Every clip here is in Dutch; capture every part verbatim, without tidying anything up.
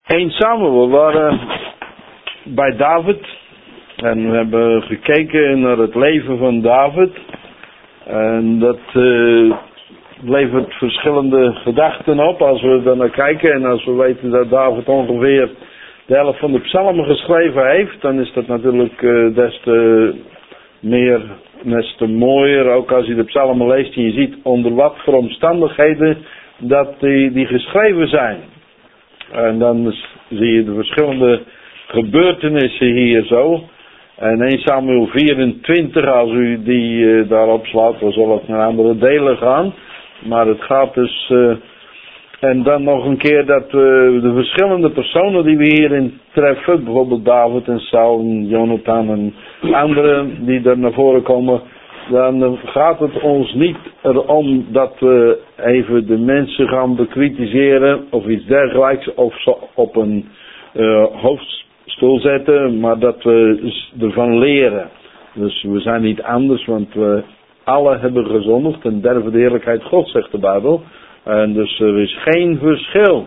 Eerste Samuel, we waren bij David en we hebben gekeken naar het leven van David en dat uh, levert verschillende gedachten op als we er naar kijken en als we weten dat David ongeveer de helft van de psalmen geschreven heeft, dan is dat natuurlijk uh, des te meer, des te mooier, ook als je de psalmen leest en je ziet onder wat voor omstandigheden dat die, die geschreven zijn. En dan zie je de verschillende gebeurtenissen hier zo. En Eerste Samuel vierentwintig, als u die uh, daarop slaat, dan zal het naar andere delen gaan. Maar het gaat dus... Uh, en dan nog een keer dat uh, de verschillende personen die we hierin treffen, bijvoorbeeld David en Saul en Jonathan en anderen die er naar voren komen, dan gaat het ons niet erom dat we even de mensen gaan bekritiseren of iets dergelijks of zo op een uh, hoofdstoel zetten, maar dat we ervan leren. Dus we zijn niet anders, want we alle hebben gezondigd en derven de heerlijkheid God, zegt de Bijbel. En dus er is geen verschil.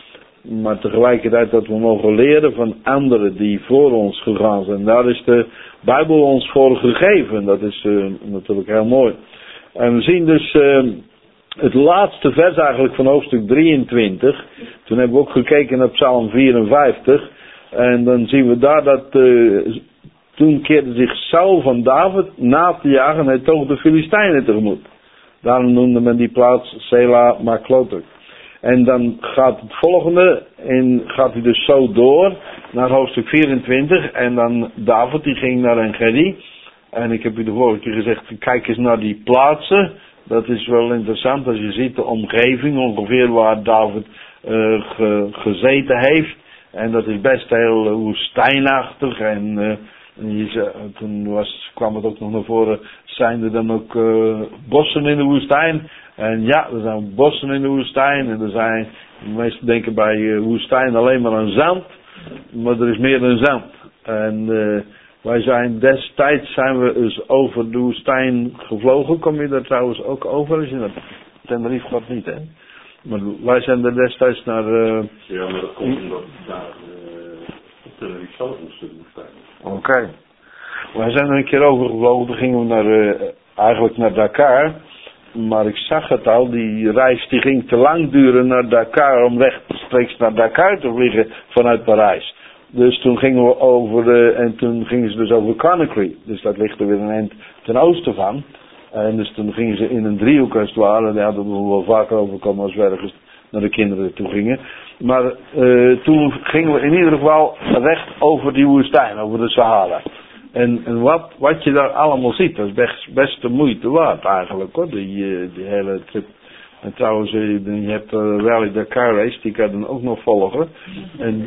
Maar tegelijkertijd dat we mogen leren van anderen die voor ons gegaan zijn. Daar is de Bijbel ons voor gegeven. Dat is uh, natuurlijk heel mooi. En we zien dus uh, het laatste vers eigenlijk van hoofdstuk drieëntwintig. Toen hebben we ook gekeken naar Psalm vierenvijftig. En dan zien we daar dat... Uh, toen keerde zich Saul van David na te jagen en hij toog de Filistijnen tegemoet. Daarom noemde men die plaats Sela Maklotuk. En dan gaat het volgende, en gaat hij dus zo door naar hoofdstuk vierentwintig. En dan David, die ging naar En-Gedi. En ik heb u de vorige keer gezegd, kijk eens naar die plaatsen. Dat is wel interessant als je ziet de omgeving, ongeveer waar David uh, ge, gezeten heeft. En dat is best heel uh, woestijnachtig en... Uh, En je zei, toen was, kwam het ook nog naar voren, zijn er dan ook uh, bossen in de woestijn? En ja, er zijn bossen in de woestijn. En er zijn, de meesten denken bij uh, woestijn alleen maar aan zand. Maar er is meer dan zand. En uh, wij zijn destijds zijn we dus over de woestijn gevlogen. Kom je daar trouwens ook over? Als je naar Tenerife gaat niet, hè? Maar wij zijn er destijds naar... Uh, ja, maar dat komt omdat daar uh, Tenerife zelf een stuk woestijn. Oké. Okay. Wij zijn er een keer overgevlogen, toen gingen we naar, uh, eigenlijk naar Dakar. Maar ik zag het al, die reis die ging te lang duren naar Dakar om rechtstreeks naar Dakar te vliegen vanuit Parijs. Dus toen gingen we over, uh, en toen gingen ze dus over Conakry. Dus dat ligt er weer een eind ten oosten van. En dus toen gingen ze in een driehoek als het ware, daar hadden we wel vaker overkomen als we ergens naar de kinderen toe gingen. Maar uh, toen gingen we in ieder geval recht over die woestijn, over de Sahara. En, en wat, wat je daar allemaal ziet, dat is best, best de moeite waard eigenlijk hoor, die, uh, die hele trip. En trouwens, uh, je hebt de uh, Rally Dakar race, die kan je dan ook nog volgen. En,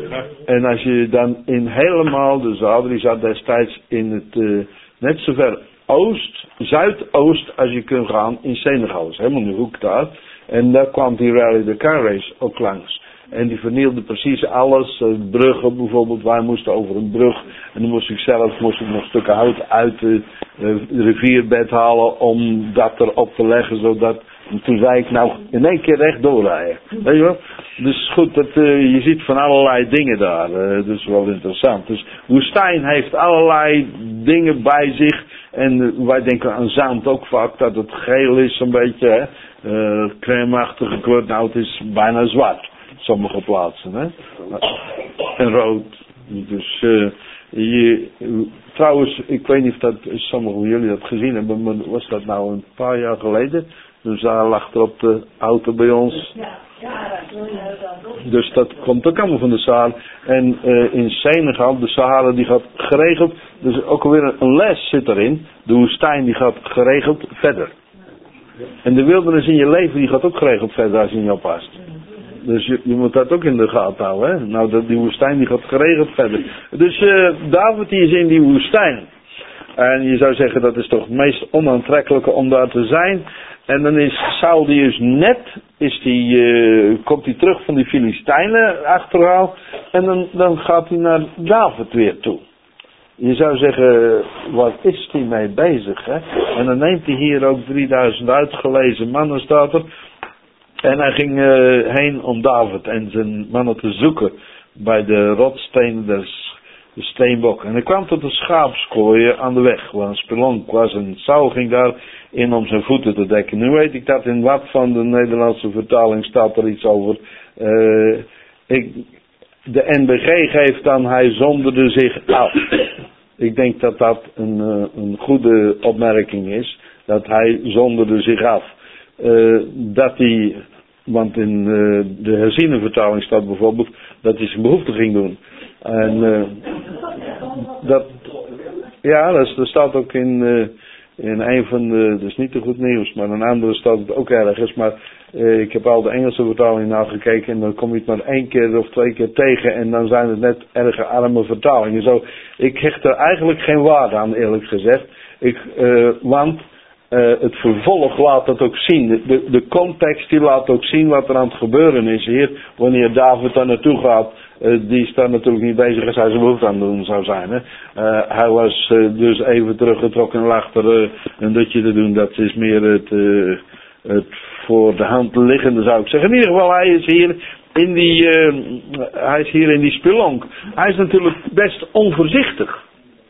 en als je dan in helemaal, de Zadri die zat destijds in het, uh, net zover oost, zuidoost als je kunt gaan in Senegal. Dat is helemaal in de hoek daar. En daar kwam die Rally Dakar race ook langs. En die vernielde precies alles. Uh, bruggen bijvoorbeeld. Wij moesten over een brug. En dan moest ik zelf moest ik nog stukken hout uit de uh, rivierbed halen. Om dat erop te leggen. Zodat, en toen zei ik nou in één keer recht doorrijden. Weet je wel? Dus goed, dat, uh, je ziet van allerlei dingen daar. Uh, dus wel interessant. Dus woestijn heeft allerlei dingen bij zich. En uh, wij denken aan zand ook vaak. Dat het geel is een beetje. Hè? Uh, crème-achtige kleur. Nou, het is bijna zwart. Sommige plaatsen, hè. En rood. Dus, uh, je, trouwens, ik weet niet of dat sommigen van jullie dat gezien hebben, maar was dat nou een paar jaar geleden? Dus daar lag er op de auto bij ons. Dus dat komt ook allemaal van de Sahara. En uh, in Senegal, de Sahara die gaat geregeld, dus ook alweer een les zit erin. De woestijn die gaat geregeld verder. En de wildernis in je leven die gaat ook geregeld verder als je niet oppast. Dus je, je moet dat ook in de gaten houden. Hè? Nou, dat, die woestijn die gaat geregeld verder. Dus uh, David die is in die woestijn. En je zou zeggen dat is toch het meest onaantrekkelijke om daar te zijn. En dan is Saul die is net, is die, uh, komt hij terug van die Filistijnen achterhaal. En dan, dan gaat hij naar David weer toe. Je zou zeggen, wat is hij mee bezig? Hè? En dan neemt hij hier ook drieduizend uitgelezen mannen, staat er. En hij ging uh, heen om David en zijn mannen te zoeken bij de rotstenen des de steenbok. En hij kwam tot de schaapskooien aan de weg, waar een spelonk was. En Saul ging daar in om zijn voeten te dekken. Nu weet ik dat in wat van de Nederlandse vertaling staat er iets over. Uh, ik, de N B G geeft dan, hij zonderde zich af. Ik denk dat dat een, uh, een goede opmerking is. Dat hij zonderde zich af. Uh, dat hij, want in uh, de herziene vertaling staat bijvoorbeeld dat hij zijn behoefte ging doen. En uh, dat, ja, dat, dat staat ook in, uh, in een van de, dat is niet te goed nieuws, maar een andere staat het ook ergens. Maar uh, ik heb al de Engelse vertaling nagekeken en dan kom je het maar één keer of twee keer tegen en dan zijn het net erge arme vertalingen. Zo, ik hecht er eigenlijk geen waarde aan, eerlijk gezegd. Ik, uh, want uh, het vervolg laat dat ook zien. De, de, de context die laat ook zien wat er aan het gebeuren is hier, wanneer David daar naartoe gaat. Uh, die staat natuurlijk niet bezig als hij zijn behoefte aan het doen zou zijn. Hè? Uh, hij was uh, dus even teruggetrokken en lag er uh, een dutje te doen. Dat is meer het, uh, het voor de hand liggende, zou ik zeggen. In ieder geval, hij is hier in die, uh, hij is hier in die spelonk. Hij is natuurlijk best onvoorzichtig.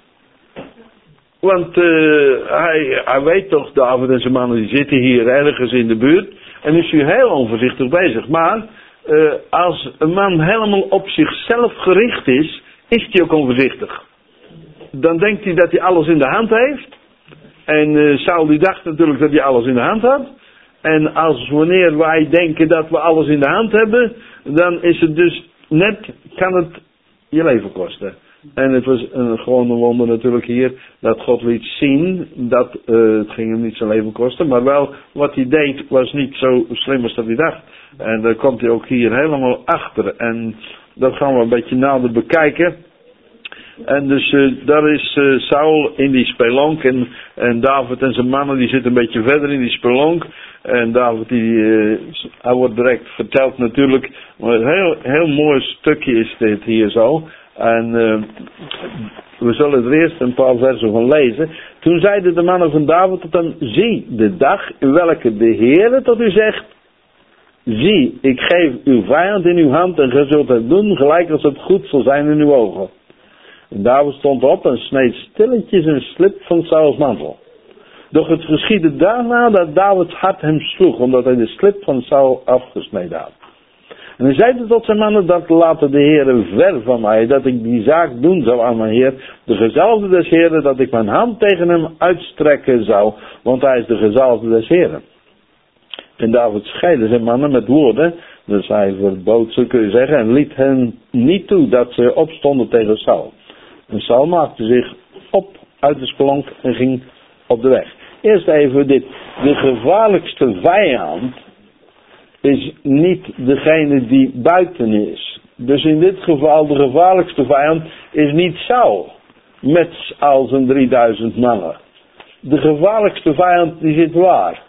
Want uh, hij, hij weet toch, David en zijn mannen die zitten hier ergens in de buurt. En is hij heel onvoorzichtig bezig. Maar Uh, als een man helemaal op zichzelf gericht is, is hij ook onvoorzichtig. Dan denkt hij dat hij alles in de hand heeft. En uh, Saul die dacht natuurlijk dat hij alles in de hand had. En als wanneer wij denken dat we alles in de hand hebben, dan is het dus net, kan het je leven kosten. En het was een, gewoon een wonder natuurlijk hier, dat God liet zien dat uh, het ging hem niet zijn leven kosten. Maar wel, wat hij deed was niet zo slim als dat hij dacht. En daar komt hij ook hier helemaal achter. En dat gaan we een beetje nader bekijken. En dus uh, daar is uh, Saul in die spelonk. En, en David en zijn mannen die zitten een beetje verder in die spelonk. En David die, uh, hij wordt direct verteld natuurlijk. Maar een heel, heel mooi stukje is dit hier zo. En uh, we zullen er eerst een paar versen van lezen. Toen zeiden de mannen van David tot hem: zie, de dag welke de Heere tot u zegt. Zie, ik geef uw vijand in uw hand en gij zult het doen gelijk als het goed zal zijn in uw ogen. En David stond op en sneed stilletjes een slip van Sauls mantel. Doch het geschiedde daarna dat Davids hart hem sloeg, omdat hij de slip van Saul afgesneden had. En hij zeide tot zijn mannen: dat laten de Heere ver van mij, dat ik die zaak doen zou aan mijn Heer, de gezalfde des Heeren, dat ik mijn hand tegen hem uitstrekken zou, want hij is de gezalfde des Heeren. En David scheidde zijn mannen met woorden, dus hij verbood ze, kun je zeggen, en liet hen niet toe dat ze opstonden tegen Saul. En Saul maakte zich op uit de spelonk en ging op de weg. Eerst even dit, de gevaarlijkste vijand is niet degene die buiten is. Dus in dit geval de gevaarlijkste vijand is niet Saul, met al zijn drieduizend mannen. De gevaarlijkste vijand die zit waar?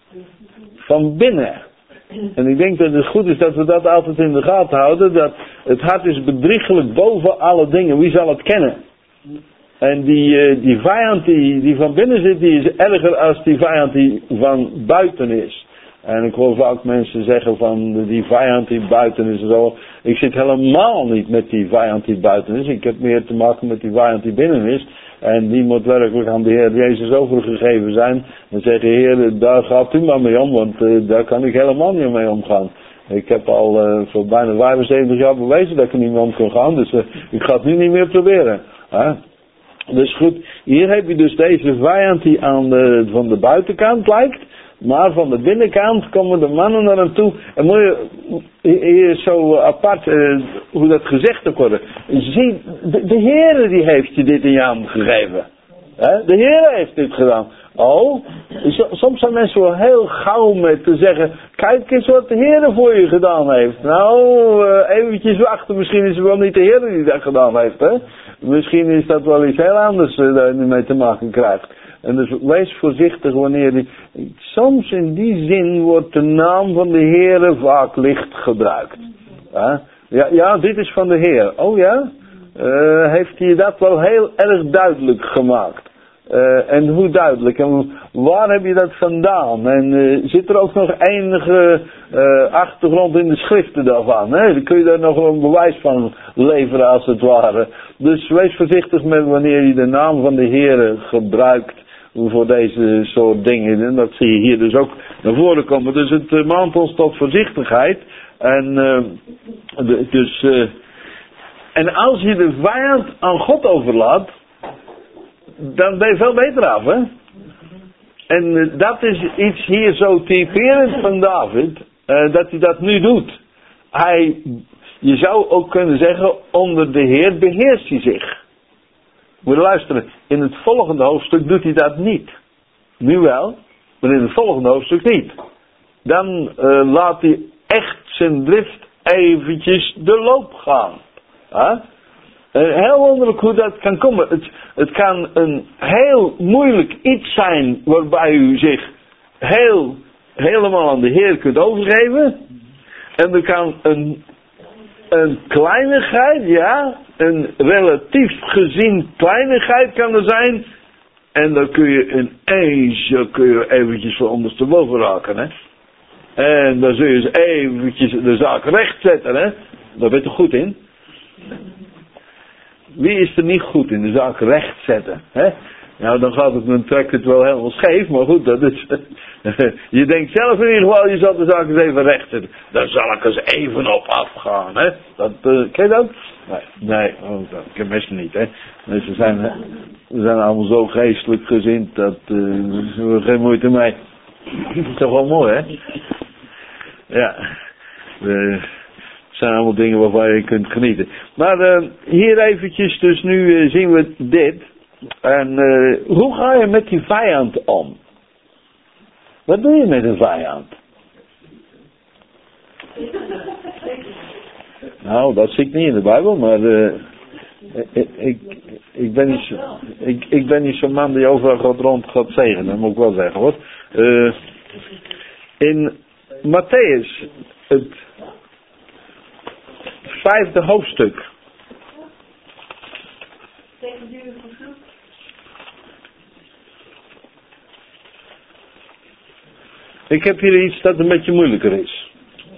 Van binnen. En ik denk dat het goed is dat we dat altijd in de gaten houden. Dat het hart is bedriegelijk boven alle dingen. Wie zal het kennen? En die, die vijand die, die van binnen zit, die is erger als die vijand die van buiten is. En ik hoor vaak mensen zeggen van die vijand die buiten is en zo. Ik zit helemaal niet met die vijand die buiten is. Ik heb meer te maken met die vijand die binnen is. En die moet werkelijk aan de Heer Jezus overgegeven zijn. En zeggen: Heer, daar gaat u maar mee om, want uh, daar kan ik helemaal niet mee omgaan. Ik heb al uh, voor bijna vijfenzeventig jaar bewezen dat ik er niet mee om kan gaan. Dus uh, ik ga het nu niet meer proberen. Huh? Dus goed, hier heb je dus deze vijand die aan de, van de buitenkant lijkt. Maar van de binnenkant komen de mannen naar hem toe. En moet je, hier is zo apart uh, hoe dat gezegd ook wordt. Zie, de, de Heere die heeft je dit in je hand gegeven. He? De Heere heeft dit gedaan. Oh, soms zijn mensen wel heel gauw met te zeggen: kijk eens wat de Heere voor je gedaan heeft. Nou, uh, eventjes wachten, misschien is het wel niet de Heere die dat gedaan heeft. Hè? Misschien is dat wel iets heel anders uh, dat je mee te maken krijgt. En dus wees voorzichtig wanneer die... Soms in die zin wordt de naam van de Heere vaak licht gebruikt. Ja, ja, ja, dit is van de Heer. Oh ja? Uh, heeft hij dat wel heel erg duidelijk gemaakt. Uh, en hoe duidelijk? En waar heb je dat vandaan? En uh, zit er ook nog enige uh, achtergrond in de schriften daarvan? Hè? Dan kun je daar nog een bewijs van leveren als het ware. Dus wees voorzichtig met wanneer je de naam van de Heere gebruikt voor deze soort dingen. En dat zie je hier dus ook naar voren komen. Dus het uh, maant ons tot voorzichtigheid. En uh, de, dus... Uh, en als je de vijand aan God overlaat, dan ben je veel beter af, hè? En uh, dat is iets hier zo typerend van David, uh, dat hij dat nu doet. Hij, je zou ook kunnen zeggen, onder de Heer beheerst hij zich. Moet je luisteren, in het volgende hoofdstuk doet hij dat niet. Nu wel, maar in het volgende hoofdstuk niet. Dan uh, laat hij echt zijn drift eventjes de loop gaan. Huh? Uh, heel wonderlijk hoe dat kan komen. Het, het kan een heel moeilijk iets zijn waarbij u zich heel, helemaal aan de Heer kunt overgeven. En er kan een, een kleinigheid, ja, een relatief gezien kleinigheid kan er zijn. En dan kun je ineens kun je eventjes van ondersteboven raken, hè. En dan zul je eens eventjes de zaak recht zetten, hè. Daar ben je toch goed in? Wie is er niet goed in de zaak recht zetten? Hè? Nou, dan gaat het, dan trekt het wel helemaal scheef, maar goed, dat is... je denkt zelf in ieder geval, je zal de zaak eens even recht zetten. Daar zal ik eens even op afgaan, hè? Dat, uh, ken je dat? Nee, nee, oh, dat ken mensen niet, hè? Dus we zijn, we zijn allemaal zo geestelijk gezind, dat uh, we geen moeite mee. Dat is toch wel mooi, hè? Ja, we... Het zijn allemaal dingen waarvan je kunt genieten. Maar uh, hier eventjes, dus nu uh, zien we dit. En uh, hoe ga je met die vijand om? Wat doe je met een vijand? Nou, dat zie ik niet in de Bijbel, maar uh, ik, ik, ik, ben niet zo, ik, ik ben niet zo'n man die overal gaat rond gaat zegenen, dat moet ik wel zeggen hoor. Uh, in Matthäus, het vijfde hoofdstuk. Ik heb hier iets dat een beetje moeilijker is.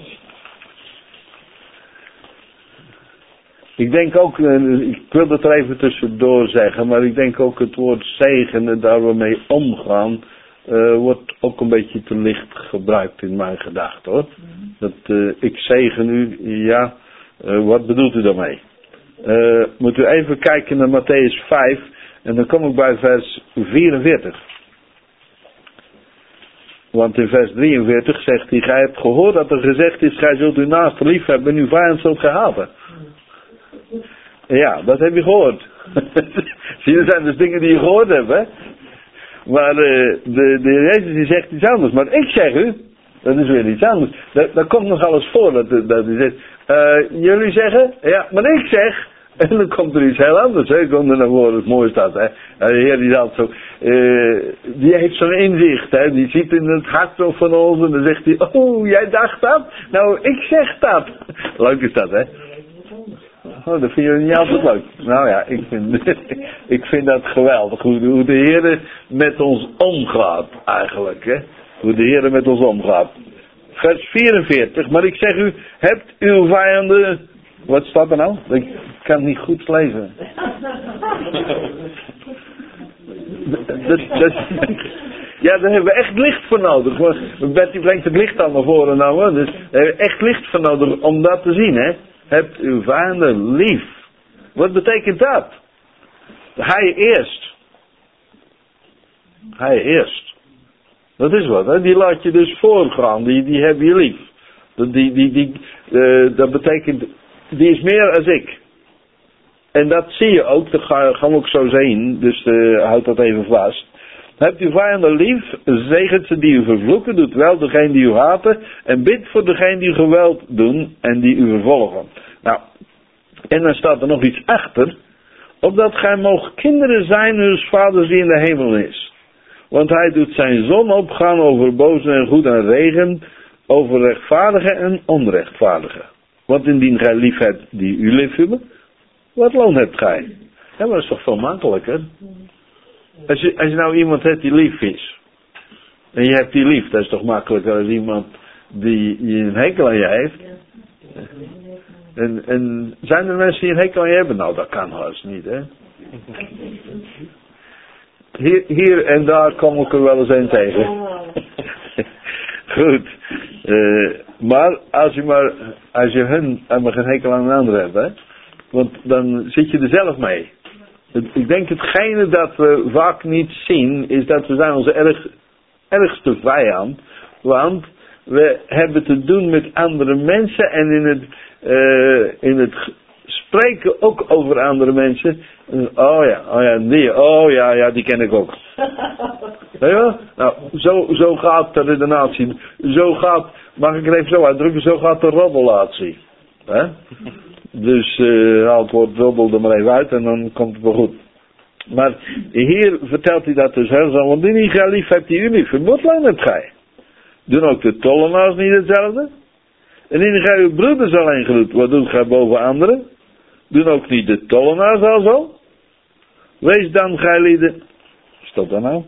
Ik denk ook, ik wil dat er even tussendoor zeggen, maar ik denk ook het woord zegenen, daar we mee omgaan, uh, wordt ook een beetje te licht gebruikt in mijn gedachten hoor. Dat uh, ik zegen u, ja. Uh, wat bedoelt u daarmee? Uh, moet u even kijken naar Matthäus vijf en dan kom ik bij vers vierenveertig. Want in vers drieënveertig zegt hij, gij hebt gehoord dat er gezegd is, gij zult uw naaste lief hebben en uw vijand zult gij haten. Ja, dat heb je gehoord. Zie, dat zijn dus dingen die je gehoord hebt, hè. Maar uh, de, de Jezus die zegt iets anders. Maar ik zeg u, dat is weer iets anders. Dat, dat komt nog alles voor dat, dat hij zegt. Uh, jullie zeggen, ja, maar ik zeg, en dan komt er iets heel anders, hè, komt er naar voren, het mooie staat, hè. De Heer die dat zo, uh, die heeft zo'n inzicht, hè, die ziet in het hart van ons en dan zegt hij, oh, jij dacht dat? Nou, ik zeg dat. Leuk is dat, hè. Oh, dat vind je niet altijd leuk. Nou ja, ik vind, ik vind dat geweldig, hoe, hoe de Heer met ons omgaat, eigenlijk, hè. Hoe de Heer met ons omgaat. Vers vierenveertig, maar ik zeg u, hebt uw vijanden... Wat staat er nou? Ik kan het niet goed lezen. dat, dat, ja, daar hebben we echt licht voor nodig. Betty brengt het licht al naar voren nou, dus daar hebben we echt licht voor nodig om dat te zien, hè. Hebt uw vijanden lief. Wat betekent dat? Hij eerst. Hij eerst. Dat is wat, hè? Die laat je dus voorgaan, die, die heb je lief. Die, die, die, uh, dat betekent, die is meer als ik. En dat zie je ook, dat gaan we ook zo zien, dus uh, houd dat even vast. Hebt uw vijanden lief, zegent ze die u vervloeken, doet wel degene die u haten, en bidt voor degene die u geweld doen en die u vervolgen. Nou, en dan staat er nog iets achter, opdat gij moogt kinderen zijn uws vaders die in de hemel is. Want hij doet zijn zon opgaan over boze en goed en regen, over rechtvaardigen en onrechtvaardigen. Want indien gij lief hebt die u lief hebben, wat loon hebt gij? Ja, maar dat is toch veel makkelijker? Als je, als je nou iemand hebt die lief is. En je hebt die lief. Dat is toch makkelijker als iemand die, die een hekel aan je heeft. En, en zijn er mensen die een hekel aan je hebben? Nou, dat kan haast niet, hè. Hier, hier en daar kom ik er wel eens een tegen. Goed. Uh, maar als je maar, als je hun maar geen hekel aan een ander hebt, hè. Want dan zit je er zelf mee. Het, ik denk hetgene dat we vaak niet zien, is dat we zijn onze erg, ergste vijand. Want we hebben te doen met andere mensen en in het, uh, in het spreken ook over andere mensen. Oh ja, oh ja, die, oh ja, ja, die ken ik ook. Weet je wel? Nou, zo, zo gaat de redenatie. Zo gaat, mag ik het even zo uitdrukken, zo gaat de roddelatie. Hè? Dus uh, haal het woord roddel er maar even uit en dan komt het wel goed. Maar hier vertelt hij dat dus heel zo, want die gij lief hebt die u lief. Wat lang hebt gij? Doen ook de tollenaars niet hetzelfde? En indien gij uw broeders alleen groet, wat doet gij boven anderen? Doen ook niet de tollenaars al zo? Wees dan gij lieden. Stop dan nou.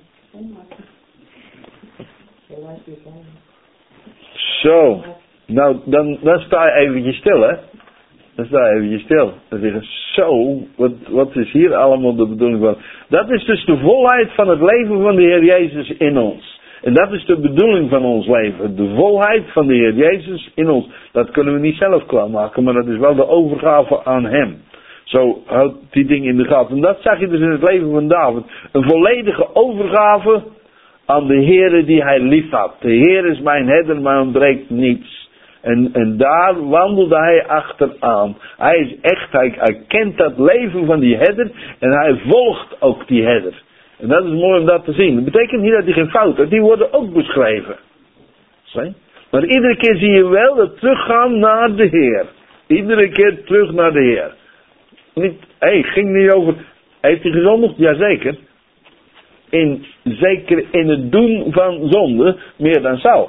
Zo. Nou, dan, dan sta je eventjes stil, hè. Dan sta je eventjes stil. Dan zeg je, zo, wat, wat is hier allemaal de bedoeling van? Dat is dus de volheid van het leven van de Heer Jezus in ons. En dat is de bedoeling van ons leven. De volheid van de Heer Jezus in ons. Dat kunnen we niet zelf klaarmaken, maar dat is wel de overgave aan Hem. Zo houdt die ding in de gaten. En dat zag je dus in het leven van David. Een volledige overgave aan de Heere die hij lief had. De Heer is mijn herder, maar ontbreekt niets. En, en daar wandelde hij achteraan. Hij is echt, hij, hij kent dat leven van die herder en hij volgt ook die herder. En dat is mooi om dat te zien. Dat betekent niet dat hij geen fout heeft, die worden ook beschreven. Zie? Maar iedere keer zie je wel dat teruggaan naar de Heer. Iedere keer terug naar de Heer. Niet, hé, hey, ging niet over, heeft hij gezondigd? Jazeker. In, zeker in het doen van zonde, meer dan zou.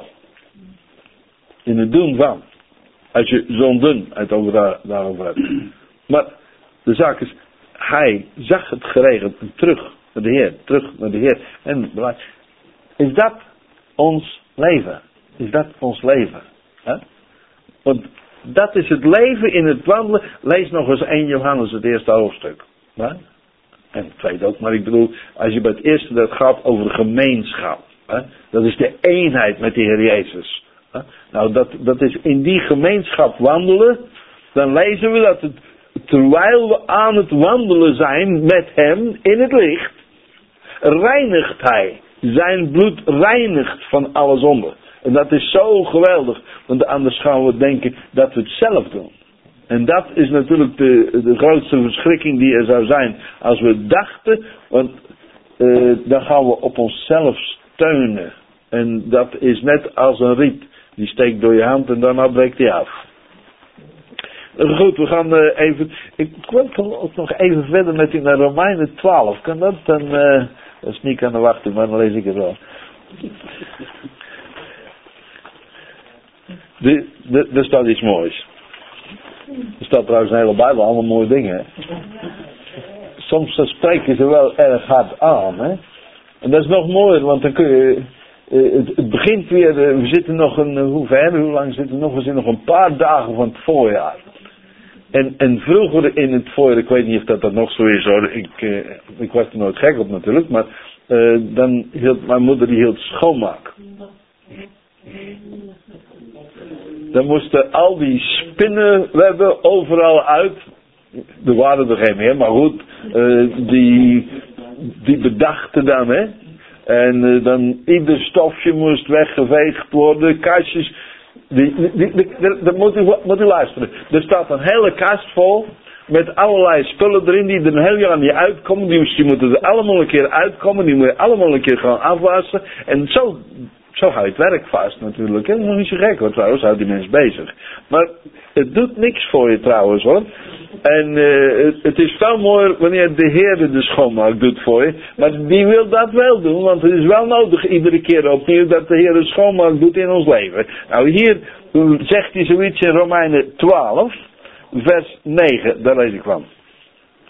In het doen van. Als je zonden uit over daar, daarover hebt. Maar de zaak is, hij zag het geregeld en terug naar de Heer. Terug naar de Heer. En is dat ons leven? Is dat ons leven? He? Want dat is het leven in het wandelen. Lees nog eens één Johannes het eerste hoofdstuk. He? En het tweede ook. Maar ik bedoel, als je bij het eerste dat gaat over gemeenschap. He? Dat is de eenheid met de Heer Jezus. Nou, dat, dat is in die gemeenschap wandelen. Dan lezen we dat het, terwijl we aan het wandelen zijn met hem in het licht, reinigt hij. Zijn bloed reinigt van alle zonde. En dat is zo geweldig. Want anders gaan we denken dat we het zelf doen. En dat is natuurlijk de, de grootste verschrikking die er zou zijn. Als we dachten, want uh, dan gaan we op onszelf steunen. En dat is net als een riet. Die steekt door je hand en daarna breekt hij af. Goed, we gaan uh, even... Ik wil ook nog even verder met u naar Romeinen twaalf. Kan dat? Dan uh, dat is niet aan de wachten, maar dan lees ik het wel. De, de, er staat iets moois. Er staat trouwens een hele Bijbel, allemaal mooie dingen. Hè? Soms dan spreken ze wel erg hard aan. Hè? En dat is nog mooier, want dan kun je... Uh, het, het begint weer, uh, we zitten nog een, uh, hoe ver, hoe lang zitten we nog? We zitten nog een paar dagen van het voorjaar. En, en vroeger in het voorjaar, ik weet niet of dat, dat nog zo is hoor, ik, uh, ik was er nooit gek op natuurlijk, maar uh, dan hield mijn moeder die hield schoonmaak. Dan moesten al die spinnenwebben overal uit, er waren er geen meer, maar goed, uh, die, die bedachten dan hè. En uh, dan ieder stofje moest weggeveegd worden. Kastjes. Die, die, die, die, die, dat moet u, moet u luisteren. Er staat een hele kast vol. Met allerlei spullen erin die er een heel jaar niet uitkomen. Die, die moeten er allemaal een keer uitkomen. Die moet je allemaal een keer gaan afwassen. En zo, zo hou je het werk vast natuurlijk. Dat is nog niet zo gek hoor trouwens. Houdt die mens bezig. Maar het doet niks voor je trouwens hoor. En uh, het, het is veel mooier wanneer de Heer de schoonmaak doet voor je. Maar die wil dat wel doen. Want het is wel nodig iedere keer opnieuw dat de Heer de schoonmaak doet in ons leven. Nou hier zegt hij zoiets in Romeinen twaalf. Vers negen. Daar lees ik van.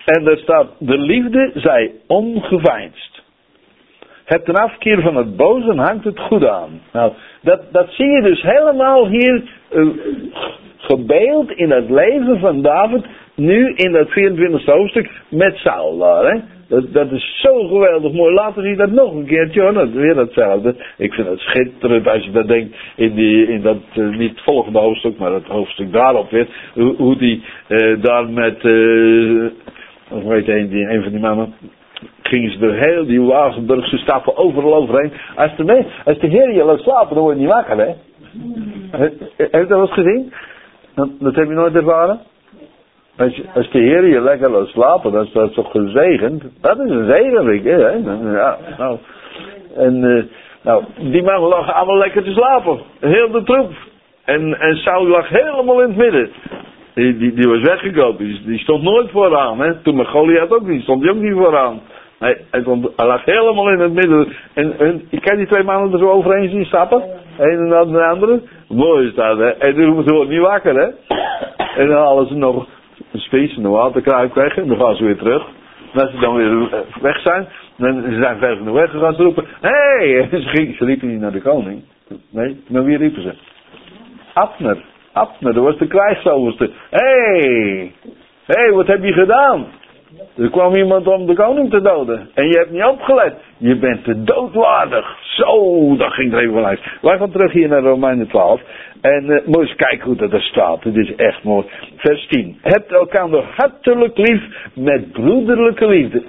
En daar staat, de liefde zij ongeveinsd. Het ten afkeer van het boze hangt het goed aan. Nou, dat, dat zie je dus helemaal hier uh, gebeeld in het leven van David, nu in dat vierentwintigste hoofdstuk met Saul daar, hè. Dat, dat is zo geweldig mooi. Later zie je dat nog een keertje, hoor. Dat, weer datzelfde. Ik vind het schitterend als je dat denkt in, die, in dat, uh, niet het volgende hoofdstuk, maar het hoofdstuk daarop weer. Hoe, hoe die uh, daar met, uh, hoe heet een, die, een van die mannen, gingen ze er heel die Wagenburgse stappen overal overheen. Als de, mee, als de Heer je laat slapen, dan word je niet wakker, hè. Heb je dat wel eens gezien? Dat, dat heb je nooit ervaren? Als, je, als de Heer je lekker laat slapen, dan is dat toch gezegend. Dat is een zegen, vind ik, hè. Ja, nou. En, uh, nou, die mannen lagen allemaal lekker te slapen. Heel de troep. En, en Saul lag helemaal in het midden. Die, die, die was weggekomen. Die, die stond nooit vooraan, hè. Toen met Goliath ook niet. Stond hij ook niet vooraan. Hij, hij, stond, hij lag helemaal in het midden. En, en ik kan die twee mannen er zo overheen zien stappen. Een en dan de andere. Mooi is dat, hè. En toen wordt ze niet wakker, hè. En dan halen ze nog een spies en een waterkruik weg. En dan gaan ze weer terug. En als ze dan weer weg zijn. Dan ze zijn ver genoeg weg. En gaan ze roepen. Hé! Hey! Ze, ze liepen niet naar de koning. Nee, naar wie riepen ze? Abner. Abner, dat was de krijgsoverste. Hé! Hey! Hé, hey, wat heb je gedaan? Er kwam iemand om de koning te doden. En je hebt niet opgelet. Je bent te doodwaardig. Zo, dat ging er even vanuit. Wij gaan terug hier naar Romeinen twaalf. En uh, moet eens kijken hoe dat er staat. Het is echt mooi. Vers tien. Hebt elkaar hartelijk lief met broederlijke liefde.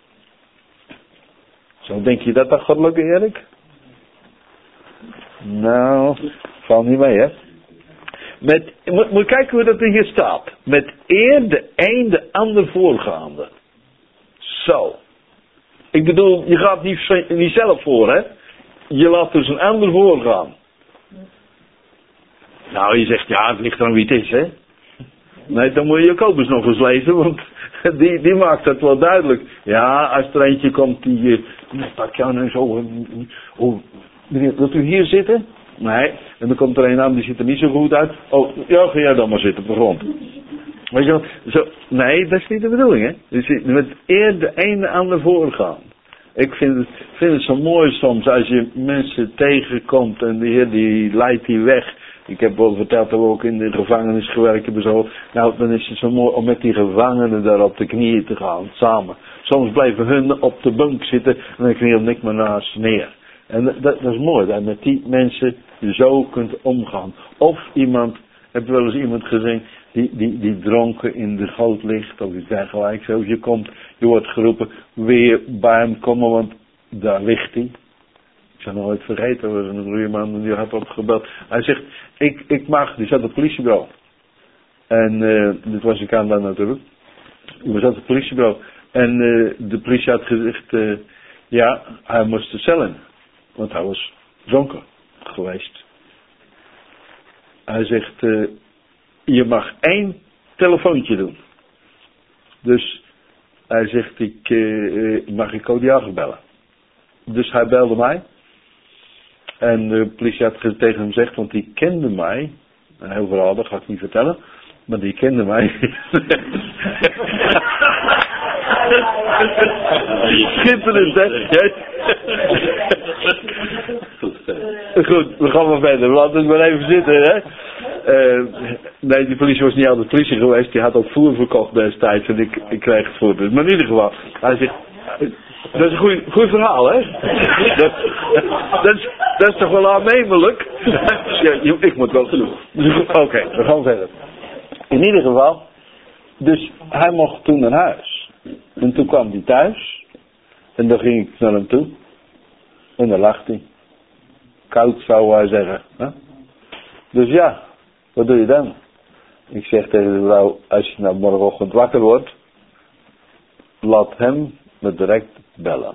Zo denk je dat dat gaat lukken, Erik? Nou, valt niet mee, hè? Met, moet, moet kijken hoe dat hier staat. Met eer de een de ander voorgaande. Zo. Ik bedoel, je gaat niet, niet zelf voor, hè. Je laat dus een ander voorgaan. Nou, je zegt, ja, het ligt aan wie het is, hè. Nee, dan moet je Jacobus nog eens lezen, want die, die maakt dat wel duidelijk. Ja, als er eentje komt die, nee, pak jou nou zo, oh, meneer, wilt u hier zitten? Nee, en dan komt er een aan die ziet er niet zo goed uit. Oh, ja, ga jij dan maar zitten op de grond. Weet je wel, zo, nee, dat is niet de bedoeling, hè. Dus met eer de ene aan de voorgaan. Ik vind het, vind het zo mooi soms als je mensen tegenkomt en de Heer die leidt die weg. Ik heb wel verteld dat we ook in de gevangenis gewerkt hebben zo. Nou, dan is het zo mooi om met die gevangenen daar op de knieën te gaan, samen. Soms blijven hun op de bank zitten en dan kniel ik maar naast neer. En dat, dat is mooi, dat je met die mensen zo kunt omgaan. Of iemand, heb je wel eens iemand gezien, die, die, die dronken in de goot ligt, of iets dergelijks. Zo, je komt, je wordt geroepen, weer bij hem komen, want daar ligt hij. Ik zal nooit vergeten, er was een goede man die had opgebeld. Hij zegt, ik, ik mag, die zat op het politiebureau. En uh, dit was ik aan dan natuurlijk. Die was op het politiebureau. En uh, de politie had gezegd, uh, ja, hij moest de cel in. Want hij was dronken geweest. Hij zegt, uh, je mag één telefoontje doen. Dus hij zegt, ik, uh, mag ik Cody Jager bellen? Dus hij belde mij. En de politie had tegen hem gezegd, want die kende mij. En heel verhaal, dat ga ik niet vertellen. Maar die kende mij. Schitterend, hè? Goed, we gaan maar verder. We laten het maar even zitten, hè? Uh, nee, die politie was niet altijd politie geweest. Die had ook voer verkocht destijds. En ik, ik kreeg het voor. Maar in ieder geval, hij zegt... Dat is een goed verhaal, hè? Dat, dat, is, dat is toch wel aannemelijk? Ja, ik moet wel genoeg. Oké, okay, we gaan verder. In ieder geval, dus hij mocht toen naar huis. En toen kwam hij thuis. En dan ging ik naar hem toe. En dan lag hij. Koud zou hij zeggen. Hè? Dus ja, wat doe je dan? Ik zeg tegen de vrouw, als je nou morgenochtend wakker wordt, laat hem me direct bellen.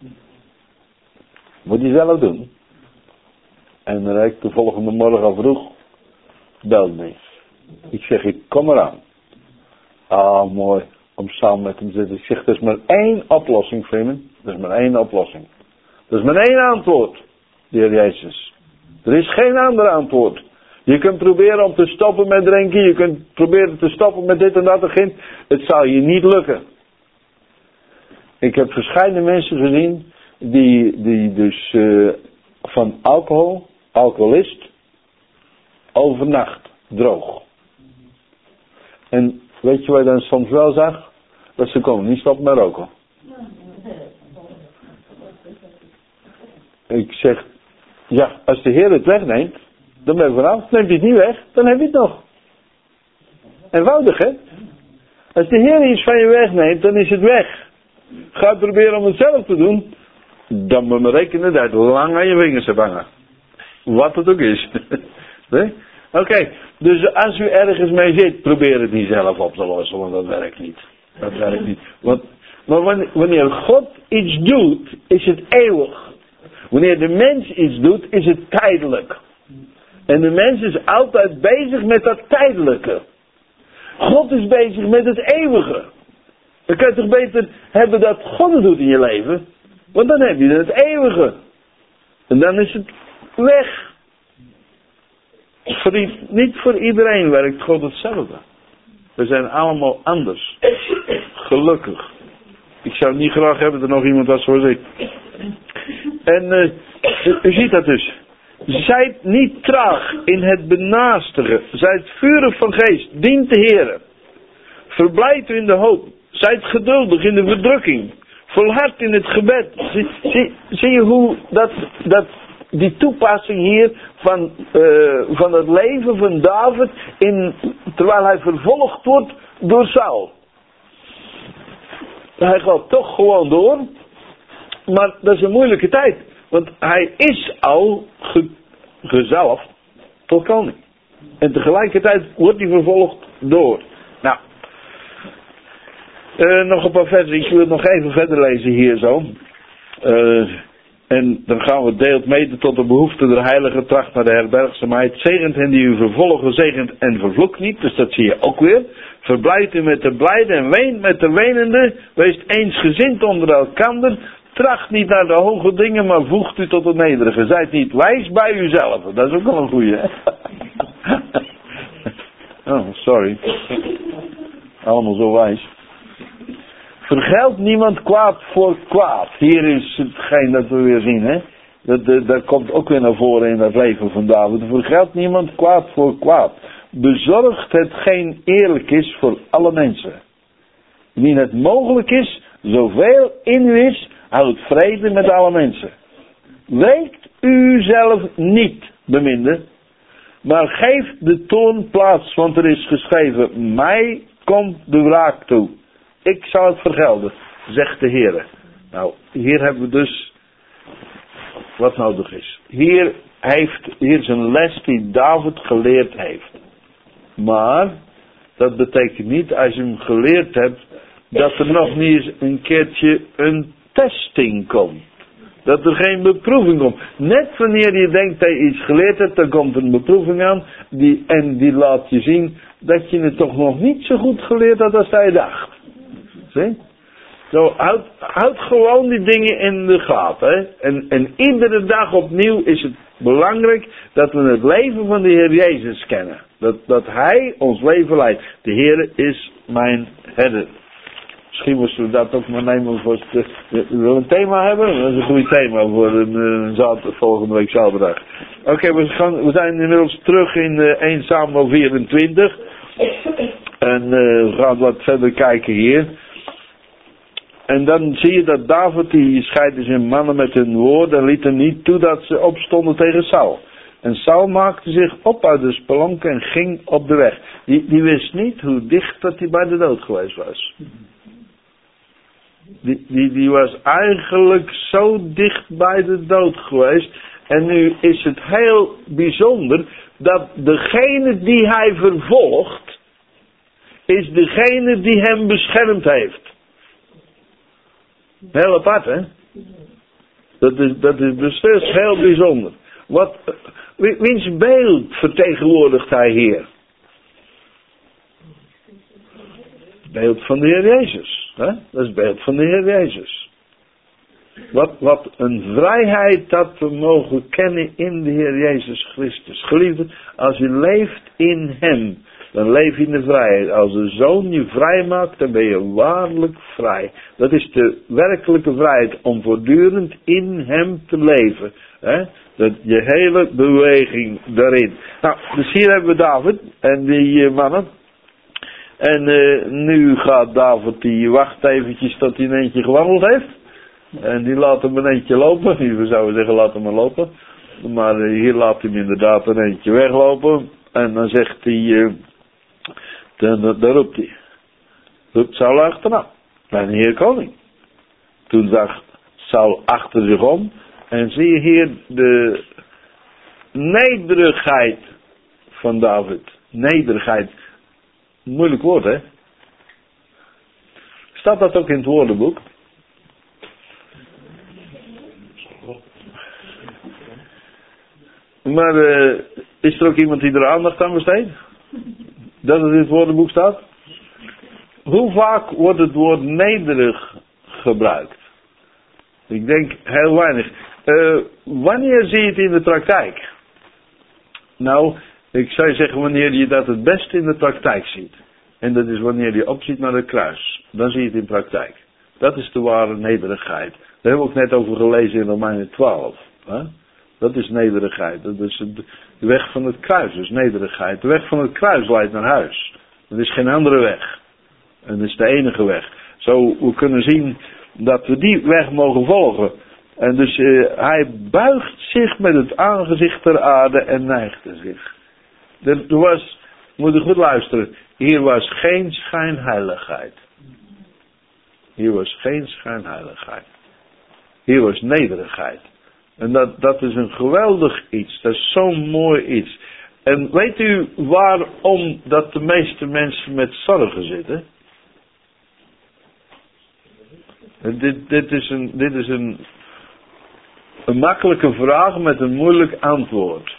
Moet je zelf doen. En direct de volgende morgen vroeg bel me. Ik zeg, ik kom eraan. Ah, mooi. Om samen met hem te zitten. Ik zeg, er is maar één oplossing, vrienden. Er is maar één oplossing. Er is maar één antwoord, de Heer Jezus. Er is geen ander antwoord. Je kunt proberen om te stoppen met drinken. Je kunt proberen te stoppen met dit en dat en geen. Het zal je niet lukken. Ik heb verschillende mensen gezien die, die dus uh, van alcohol, alcoholist, overnacht droog. En weet je wat je dan soms wel zag? Dat ze komen niet stoppen met roken. Ik zeg, ja, als de Heer het wegneemt, dan ben ik vanaf. Neemt hij het niet weg, dan heb je het nog. Eenvoudig, hè? Als de Heer iets van je wegneemt, dan is het weg. Ga proberen om het zelf te doen, dan moet je rekenen dat je lang aan je vingers hebt hangen. Wat het ook is. Nee? Oké, okay. Dus als u ergens mee zit, probeer het niet zelf op te lossen, want dat werkt niet. Dat werkt niet. Want, maar wanneer God iets doet, is het eeuwig. Wanneer de mens iets doet, is het tijdelijk. En de mens is altijd bezig met dat tijdelijke. God is bezig met het eeuwige. Dan kan je toch beter hebben dat God het doet in je leven. Want dan heb je het eeuwige. En dan is het weg. Voor i- niet voor iedereen werkt God hetzelfde. We zijn allemaal anders. Gelukkig. Ik zou niet graag hebben dat er nog iemand was zoals ik. En uh, u, u ziet dat dus. Zijt niet traag in het benaastigen. Zijt vurig van geest. Dient de Heere. Verblijft u in de hoop. Zijt geduldig in de verdrukking. Volhard in het gebed. Zie, zie, zie je hoe dat, dat die toepassing hier van, uh, van het leven van David in, terwijl hij vervolgd wordt door Saul. Hij gaat toch gewoon door. Maar dat is een moeilijke tijd. Want hij is al ge, gezalfd tot koning. En tegelijkertijd wordt hij vervolgd door. Nou. Uh, nog een paar versen. Ik wil het nog even verder lezen hier zo. Uh, en dan gaan we deelt mede tot de behoefte der heilige tracht naar de herbergzaamheid. Zegent hen die u vervolgen, zegent en vervloekt niet. Dus dat zie je ook weer. Verblijft u met de blijde en weent met de wenende. Wees eensgezind onder elkander. Tracht niet naar de hoge dingen, maar voegt u tot het nederige. Zijt niet wijs bij uzelf. Dat is ook wel een goeie, hè? Oh, sorry. Allemaal zo wijs. Vergeld niemand kwaad voor kwaad. Hier is hetgeen dat we weer zien, hè. Dat, dat, dat komt ook weer naar voren in het leven van David. Vergeld niemand kwaad voor kwaad. Bezorgt hetgeen eerlijk is voor alle mensen. Indien het mogelijk is, zoveel in u is, houd vrede met alle mensen. Weekt u zelf niet, beminde, maar geef de toorn plaats, want er is geschreven, mij komt de wraak toe. Ik zal het vergelden, zegt de Heer. Nou, hier hebben we dus wat nodig is. Hier, heeft, hier is een les die David geleerd heeft. Maar, dat betekent niet, als je hem geleerd hebt, dat er nog niet eens een keertje een testing komt. Dat er geen beproeving komt. Net wanneer je denkt dat je iets geleerd hebt, dan komt er een beproeving aan. Die, en die laat je zien dat je het toch nog niet zo goed geleerd had als je dacht. Zie? Zo, houd, houd gewoon die dingen in de gaten. Hè? En, en iedere dag opnieuw is het belangrijk dat we het leven van de Heer Jezus kennen. Dat, dat Hij ons leven leidt. De Heer is mijn herder. Misschien moesten we dat ook maar nemen voor het, we willen een thema hebben. Dat is een goed thema voor een, een zaterdag, volgende week zaterdag. Oké, okay, we, gaan, we zijn inmiddels terug in uh, Eerste Samuel vierentwintig. En uh, we gaan wat verder kijken hier. En dan zie je dat David, die scheidde zijn mannen met hun woorden en liet hem niet toe dat ze opstonden tegen Saul. En Saul maakte zich op uit de spelonk en ging op de weg. Die, die wist niet hoe dicht dat hij bij de dood geweest was. Die, die, die was eigenlijk zo dicht bij de dood geweest. En nu is het heel bijzonder dat degene die hij vervolgt, is degene die hem beschermd heeft. Heel apart, hè? Dat is, dat is beslist heel bijzonder. Wat, wiens beeld vertegenwoordigt hij hier? Het beeld van de Heer Jezus. Hè? Dat is het beeld van de Heer Jezus. Wat, wat een vrijheid dat we mogen kennen in de Heer Jezus Christus. Geliefde, als u leeft in Hem, dan leef je in de vrijheid. Als de Zoon je vrij maakt, dan ben je waarlijk vrij. Dat is de werkelijke vrijheid, om voortdurend in hem te leven. He? Dat je hele beweging daarin. Nou, dus hier hebben we David en die uh, mannen. En uh, nu gaat David, die wacht eventjes tot hij een eentje gewandeld heeft. En die laat hem een eentje lopen. We zouden zeggen, laat hem maar lopen. Maar uh, hier laat hij hem inderdaad een eentje weglopen. En dan zegt hij, uh, dan, dan, dan roept hij. Roept Saul achterna. Mijn heer koning. Toen zag Saul achter zich om. En zie je hier de nederigheid van David. Nederigheid. Moeilijk woord, hè? Staat dat ook in het woordenboek? Maar uh, is er ook iemand die er aandacht aan besteedt? Dat het in het woordenboek staat? Hoe vaak wordt het woord nederig gebruikt? Ik denk heel weinig. Uh, wanneer zie je het in de praktijk? Nou, ik zou zeggen wanneer je dat het beste in de praktijk ziet. En dat is wanneer je opziet naar het kruis. Dan zie je het in praktijk. Dat is de ware nederigheid. Daar hebben we ook net over gelezen in Romeinen twaalf. Hè? Dat is nederigheid. Dat is de weg van het kruis. Dat is nederigheid. De weg van het kruis leidt naar huis. Er is geen andere weg. En dat is de enige weg. Zo we kunnen zien dat we die weg mogen volgen. En dus uh, hij buigt zich met het aangezicht ter aarde en neigde zich. Er was, moet je goed luisteren, hier was geen schijnheiligheid. Hier was geen schijnheiligheid. Hier was nederigheid. En dat, dat is een geweldig iets. Dat is zo'n mooi iets. En weet u waarom dat de meeste mensen met zorgen zitten? Dit, dit is, een, dit is een, een makkelijke vraag met een moeilijk antwoord.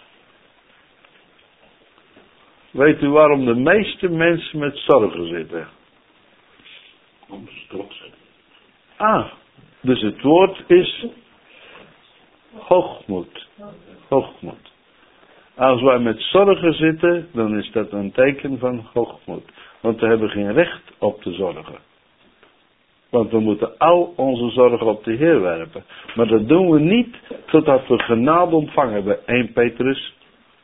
Weet u waarom de meeste mensen met zorgen zitten? Om ze trots zijn. Ah, dus het woord is hoogmoed. Hoogmoed. Als wij met zorgen zitten, dan is dat een teken van hoogmoed. Want we hebben geen recht op te zorgen. Want we moeten al onze zorgen op de Heer werpen. Maar dat doen we niet totdat we genade ontvangen hebben. Eerste Petrus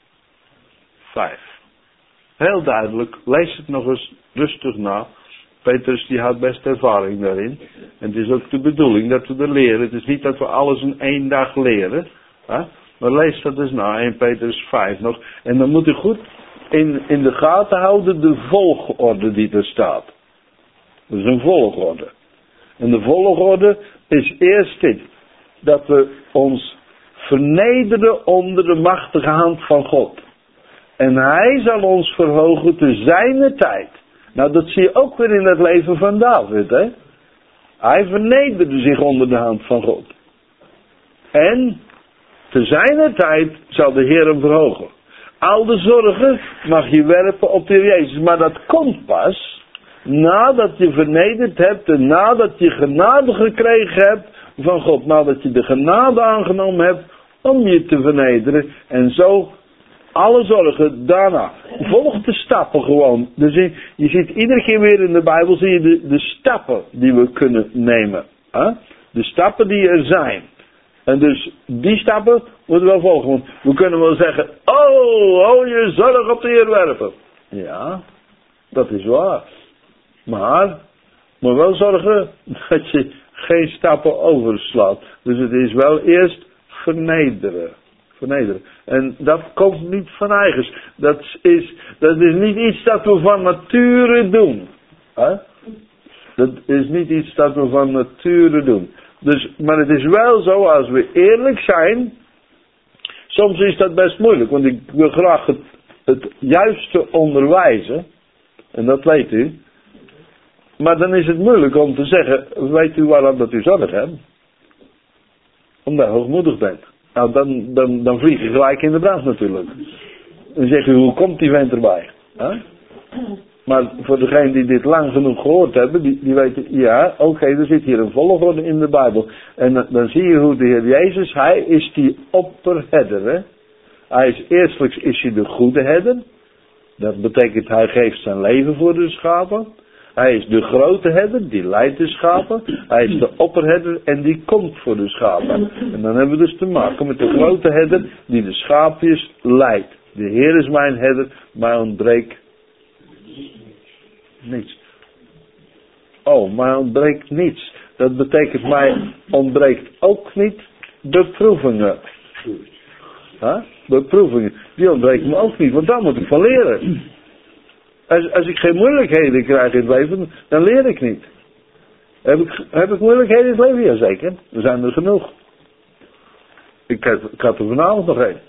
vijf. Heel duidelijk, lees het nog eens rustig na. Petrus die had best ervaring daarin. En het is ook de bedoeling dat we er leren. Het is niet dat we alles in één dag leren. Hè? Maar lees dat eens na, Eerste Petrus vijf nog. En dan moet u goed in, in de gaten houden de volgorde die er staat. Dat is een volgorde. En de volgorde is eerst dit. Dat we ons vernederen onder de machtige hand van God. En hij zal ons verhogen te zijner tijd. Nou, dat zie je ook weer in het leven van David, hè. Hij vernederde zich onder de hand van God. En te zijner tijd zal de Heer hem verhogen. Al de zorgen mag je werpen op de Heer Jezus. Maar dat komt pas nadat je vernederd hebt en nadat je genade gekregen hebt van God. Nadat je de genade aangenomen hebt om je te vernederen. En zo alle zorgen daarna. Volg de stappen gewoon. Dus je, je ziet iedere keer weer in de Bijbel zie je de, de stappen die we kunnen nemen. Huh? De stappen die er zijn. En dus die stappen moeten we wel volgen. Want we kunnen wel zeggen, oh, hou je zorg op de Heer werpen. Ja, dat is waar. Maar, moet wel zorgen dat je geen stappen overslaat. Dus het is wel eerst vernederen. Vernederen. En dat komt niet van eigens. Dat is, dat is niet iets dat we van nature doen. Huh? Dat is niet iets dat we van nature doen. Dus, maar het is wel zo, als we eerlijk zijn, soms is dat best moeilijk, want ik wil graag het, het juiste onderwijzen, en dat weet u. Maar dan is het moeilijk om te zeggen, weet u waarom dat u zorg hebt? Omdat u hoogmoedig bent. Nou, dan, dan, dan vlieg je gelijk in de brand natuurlijk. Dan zegt u, hoe komt die vent erbij? Huh? Maar voor degenen die dit lang genoeg gehoord hebben, die, die weten, ja, oké, okay, er zit hier een volgorde in de Bijbel. En dan, dan zie je hoe de Heer Jezus, hij is die opperherder. Hè? Hij is eerstelijks is hij de goede herder. Dat betekent hij geeft zijn leven voor de schapen. Hij is de grote herder, die leidt de schapen. Hij is de opperherder en die komt voor de schapen. En dan hebben we dus te maken met de grote herder die de schaapjes leidt. De Heer is mijn herder, mij ontbreekt niets. Oh, mij ontbreekt niets. Dat betekent mij ontbreekt ook niet beproevingen. Huh? Beproevingen. Die ontbreekt me ook niet, want daar moet ik van leren. Als, als ik geen moeilijkheden krijg in het leven, dan leer ik niet. Heb ik, heb ik moeilijkheden in het leven? Jazeker. Er zijn er genoeg. Ik had, ik had er vanavond nog één.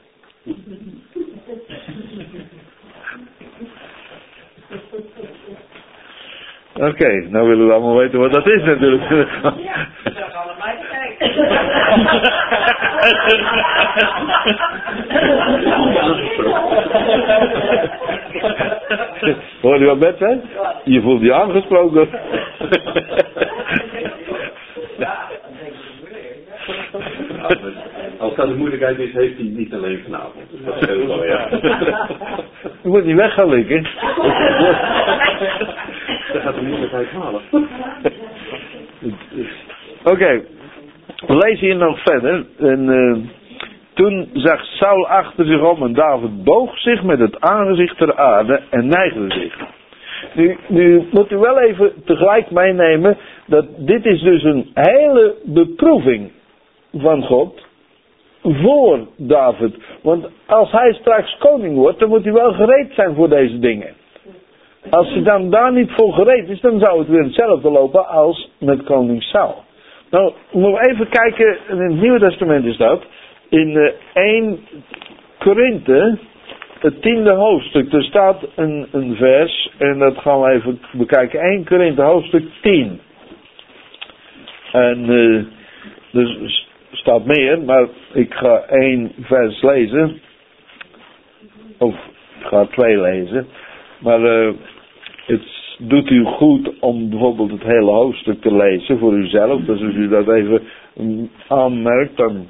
Oké, okay, nou willen we allemaal weten wat dat is natuurlijk. Ja, dat gaan we mij kijken. Hoor je wat Bert zei? Je voelt je aangesproken. Als dat een moeilijkheid is, heeft hij niet alleen vanavond. Dat is heel wel, ja. Je moet niet weg gaan liggen. Dat gaat de moeilijkheid halen. Oké, okay. We lezen hier nog verder. En, uh, toen zag Saul achter zich om en David boog zich met het aangezicht ter aarde en neigde zich. Nu, nu moet u wel even tegelijk meenemen dat dit is dus een hele beproeving van God voor David. Want als hij straks koning wordt, dan moet hij wel gereed zijn voor deze dingen. Als hij dan daar niet voor gereed is, dan zou het weer hetzelfde lopen als met koning Saul. Nou, moeten we even kijken, in het Nieuwe Testament is dat, in uh, eerste Korinthe, het tiende hoofdstuk, er staat een, een vers, en dat gaan we even bekijken, eerste Korinthe hoofdstuk tien. En uh, er staat meer, maar ik ga één vers lezen, of ik ga twee lezen, maar uh, het doet u goed om bijvoorbeeld het hele hoofdstuk te lezen voor uzelf. Dus als u dat even aanmerkt, dan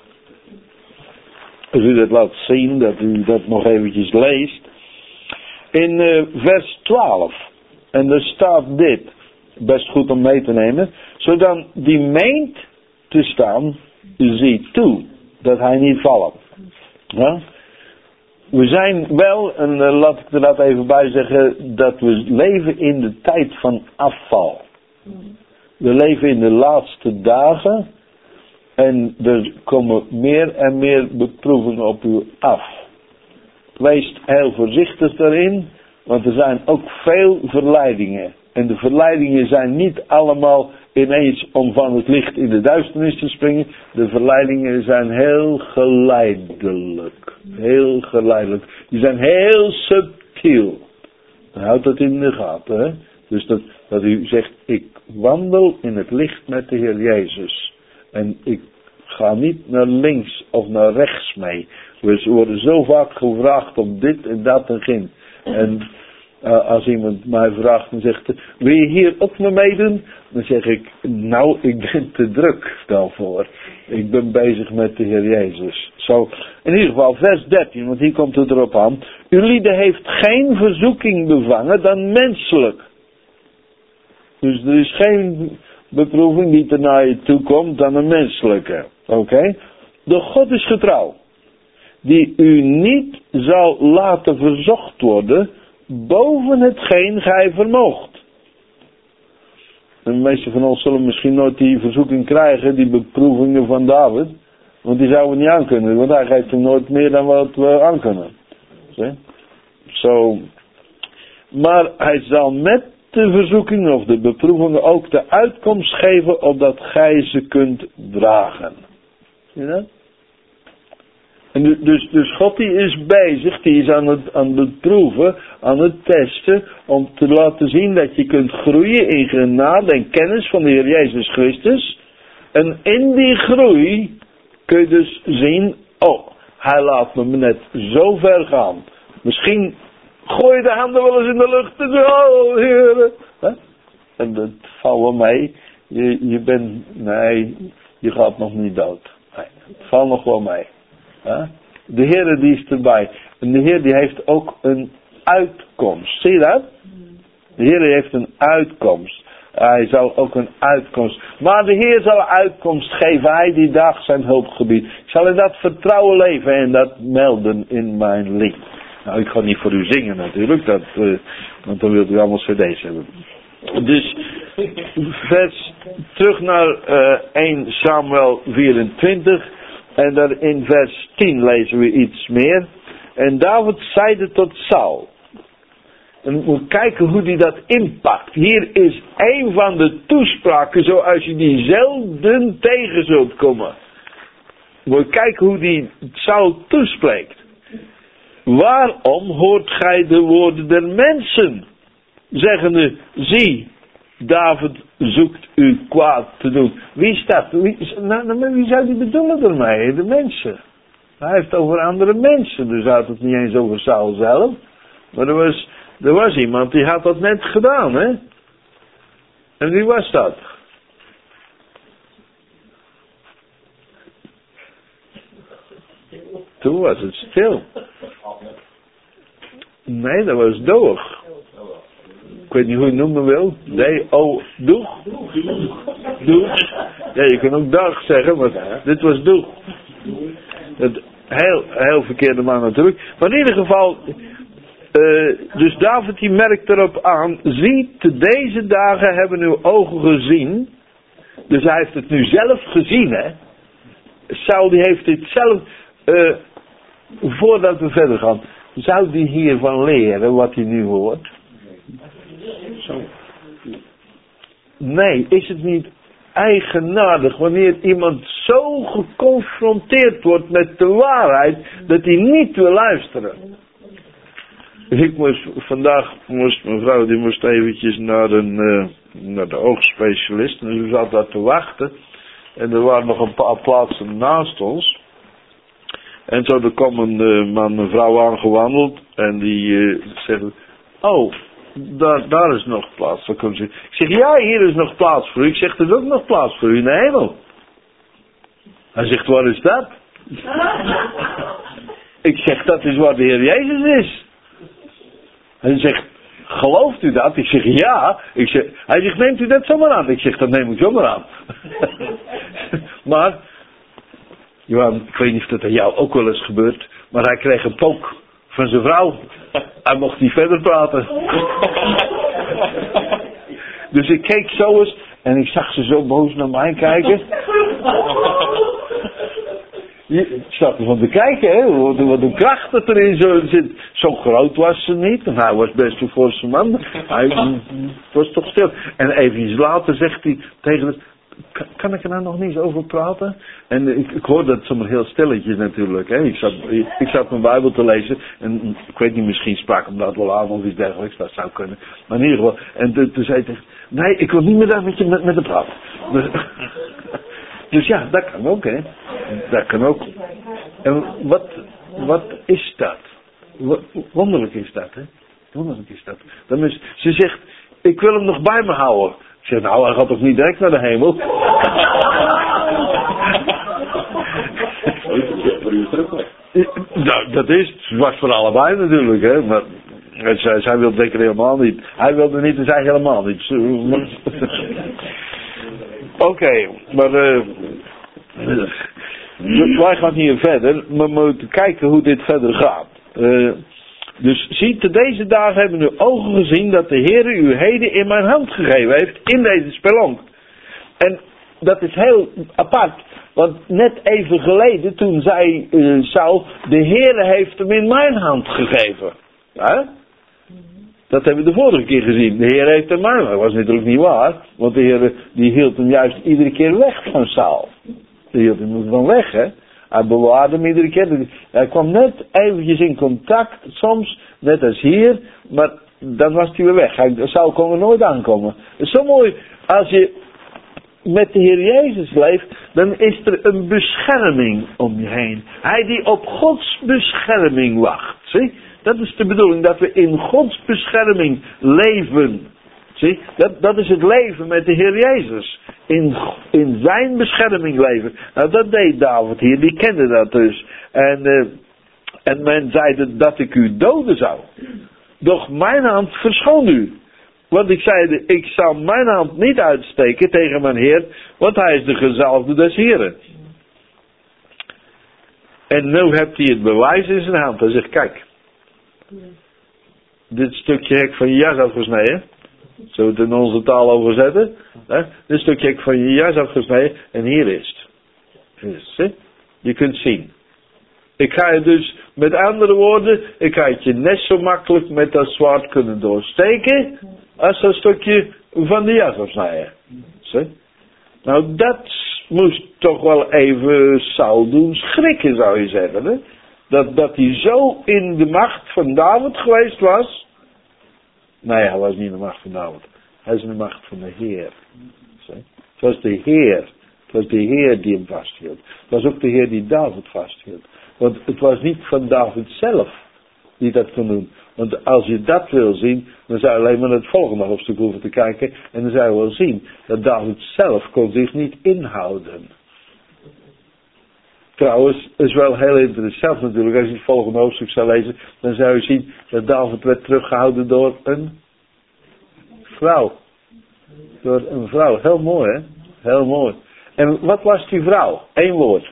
als u dat laat zien, dat u dat nog eventjes leest. In uh, vers twaalf, en er staat dit, best goed om mee te nemen, zodat die meent te staan, ziet toe, dat hij niet valt. Ja? We zijn wel, en uh, laat ik er dat even bij zeggen, dat we leven in de tijd van afval. We leven in de laatste dagen en er komen meer en meer beproevingen op u af. Wees heel voorzichtig daarin, want er zijn ook veel verleidingen. En de verleidingen zijn niet allemaal ineens om van het licht in de duisternis te springen. De verleidingen zijn heel geleidelijk. Heel geleidelijk. Die zijn heel subtiel. Dan houdt dat in de gaten. Hè? Dus dat, dat u zegt, ik wandel in het licht met de Heer Jezus. En ik ga niet naar links of naar rechts mee. We worden zo vaak gevraagd om dit en dat en geen. En uh, als iemand mij vraagt en zegt, wil je hier ook mee meedoen? Dan zeg ik, nou, ik ben te druk daarvoor. Ik ben bezig met de Heer Jezus. Zo, in ieder geval, vers dertien, want hier komt het erop aan. Ulieden heeft geen verzoeking bevangen dan menselijk. Dus er is geen beproeving die er naar je toe komt dan een menselijke. Oké? Okay? De God is getrouw. Die u niet zal laten verzocht worden boven hetgeen gij vermoogt. En de meeste van ons zullen misschien nooit die verzoeking krijgen, die beproevingen van David. Want die zouden we niet aankunnen, want hij geeft hem nooit meer dan wat we aankunnen. Zo. So, maar hij zal met de verzoekingen of de beproevingen ook de uitkomst geven opdat gij ze kunt dragen. Zie je dat? En dus, dus God die is bezig, die is aan het, aan het proeven, aan het testen, om te laten zien dat je kunt groeien in genade en kennis van de Heer Jezus Christus. En in die groei kun je dus zien, oh, hij laat me net zo ver gaan. Misschien gooi je de handen wel eens in de lucht en zeg, oh Heer. Huh? En dat valt wel mee. Je, je bent, nee, je gaat nog niet dood. Nee, het valt nog wel mee. Huh? De Heer die is erbij. En de Heer die heeft ook een uitkomst. Zie je dat? De Heer heeft een uitkomst. Hij zal ook een uitkomst. Maar de Heer zal uitkomst geven. Hij die dag zijn hulpgebied. Ik zal in dat vertrouwen leven en dat melden in mijn lied. Nou, ik ga niet voor u zingen natuurlijk. Dat, uh, want dan wilt u allemaal cd's hebben. Dus, vers, terug naar uh, eerste Samuel vierentwintig. En daar in vers tien lezen we iets meer. En David zeide tot Saul. En we kijken hoe hij dat inpakt. Hier is een van de toespraken zoals je die zelden tegen zult komen. We kijken hoe die Saul toespreekt. Waarom hoort gij de woorden der mensen? Zeggende, zie, David zoekt u kwaad te doen. Wie is dat? Wie, nou, wie zou die bedoelen ermee? De mensen. Hij heeft het over andere mensen. Dus hij had het niet eens over Saul zelf. Maar er was, er was iemand die had dat net gedaan, hè? En wie was dat? Toen was het stil. Nee, dat was Doeg. Ik weet niet hoe je het noemen wil. D-O, Doeg. Doeg. Ja, je kan ook dag zeggen, maar dit was Doeg. Het heel, heel verkeerde man natuurlijk. Maar in ieder geval, uh, dus David die merkt erop aan, zie, te deze dagen hebben uw ogen gezien. Dus hij heeft het nu zelf gezien, hè. Saul die heeft dit zelf, uh, voordat we verder gaan, zou die hiervan leren wat hij nu hoort? Zo. Nee, is het niet eigenaardig wanneer iemand zo geconfronteerd wordt met de waarheid dat hij niet wil luisteren? Ik moest vandaag, moest mijn vrouw die moest eventjes naar, een, uh, naar de oogspecialist en ze zat daar te wachten en er waren nog een paar plaatsen naast ons. En zo er kwam een uh, man een vrouw aangewandeld en die uh, zegt, oh, daar, daar is nog plaats. Dan komt ze. Ik zeg, ja, hier is nog plaats voor u. Ik zeg, er is ook nog plaats voor u in de hemel. Hij zegt, waar is dat? Ik zeg, dat is waar de Heer Jezus is. Hij zegt, gelooft u dat? Ik zeg, ja. Ik zeg, hij zegt, neemt u dat zomaar aan? Ik zeg, dat neem ik zomaar aan. Maar, Johan, ik weet niet of dat aan jou ook wel eens gebeurt, maar hij kreeg een pook van zijn vrouw. Hij mocht niet verder praten. Dus ik keek zo eens en ik zag ze zo boos naar mij kijken. Je zat ervan te kijken, hè, wat, wat een kracht dat erin zo zit. Zo groot was ze niet, en hij was best een forse man. Hij was toch stil. En even later zegt hij tegen het, kan ik er nou nog niet eens over praten? En ik, ik hoorde dat zomaar heel stilletjes natuurlijk. Hè. Ik, zat, ik, ik zat mijn Bijbel te lezen. En ik weet niet, misschien sprak hem dat wel aan of iets dergelijks. Dat zou kunnen. Maar in ieder geval. En toen, toen zei hij tegen, nee, ik wil niet meer daar met je met, met hem praten. Dus, dus ja, dat kan ook, hè. Dat kan ook. En wat, wat is dat? Wat, wonderlijk is dat, hè. Wonderlijk is dat. Dan is, ze zegt, ik wil hem nog bij me houden. Ik zeg, nou, hij gaat toch niet direct naar de hemel? Nou, dat is, het was voor allebei natuurlijk, hè. Maar zij, zij wilde zeker helemaal niet. Hij wilde niet en zij helemaal niet. Oké, okay, maar uh, wij gaan hier verder. We moeten kijken hoe dit verder gaat. Uh, Dus zie, te deze dagen hebben uw ogen gezien dat de Heer u heden in mijn hand gegeven heeft in deze spelonk. En dat is heel apart, want net even geleden toen zei uh, Saul, de Heer heeft hem in mijn hand gegeven. Ja? Dat hebben we de vorige keer gezien. De Heer heeft hem in mijn hand. Dat was natuurlijk niet waar, want de Heer die hield hem juist iedere keer weg van Saul. Die hield hem van weg, hè. Hij bewaarde hem iedere keer. Hij kwam net eventjes in contact, soms, net als hier, maar dan was hij weer weg. Hij zou kon er nooit aankomen. Het is zo mooi, als je met de Heer Jezus leeft, dan is er een bescherming om je heen. Hij die op Gods bescherming wacht. Zie? Dat is de bedoeling, dat we in Gods bescherming leven. Zie? Dat, dat is het leven met de Heer Jezus. In, in zijn bescherming leven. Nou, dat deed David hier, die kende dat dus. En, uh, en men zei dat ik u doden zou. doch mijn hand verschoon u. Want ik zeide, ik zal mijn hand niet uitsteken tegen mijn Heer, want hij is de gezalfde des Heren. En nu hebt hij het bewijs in zijn hand. Hij zegt, kijk, dit stukje heb ik van je jas afgesneden. Zullen we het in onze taal overzetten? Hè? Dit stukje heb ik van je jas afgesneden en hier is het. Je kunt zien. Ik ga je dus, met andere woorden, ik ga het je net zo makkelijk met dat zwaard kunnen doorsteken, als dat stukje van de jas afsnijden. Zie? Nou, dat moest toch wel even Saul doen schrikken, zou je zeggen. Hè? Dat, dat hij zo in de macht van David geweest was. Nee, hij was niet in de macht van David. Hij is in de macht van de Heer. Zie? Het was de Heer. Het was de Heer die hem vasthield. Het was ook de Heer die David vasthield. Want het was niet van David zelf die dat kon doen. Want als je dat wil zien, dan zou je alleen maar naar het volgende hoofdstuk hoeven te kijken. En dan zou je wel zien dat David zelf kon zich niet inhouden. Trouwens, is wel heel interessant natuurlijk. Als je het volgende hoofdstuk zou lezen, dan zou je zien dat David werd teruggehouden door een vrouw. Door een vrouw. Heel mooi, hè? Heel mooi. En wat was die vrouw? Eén woord.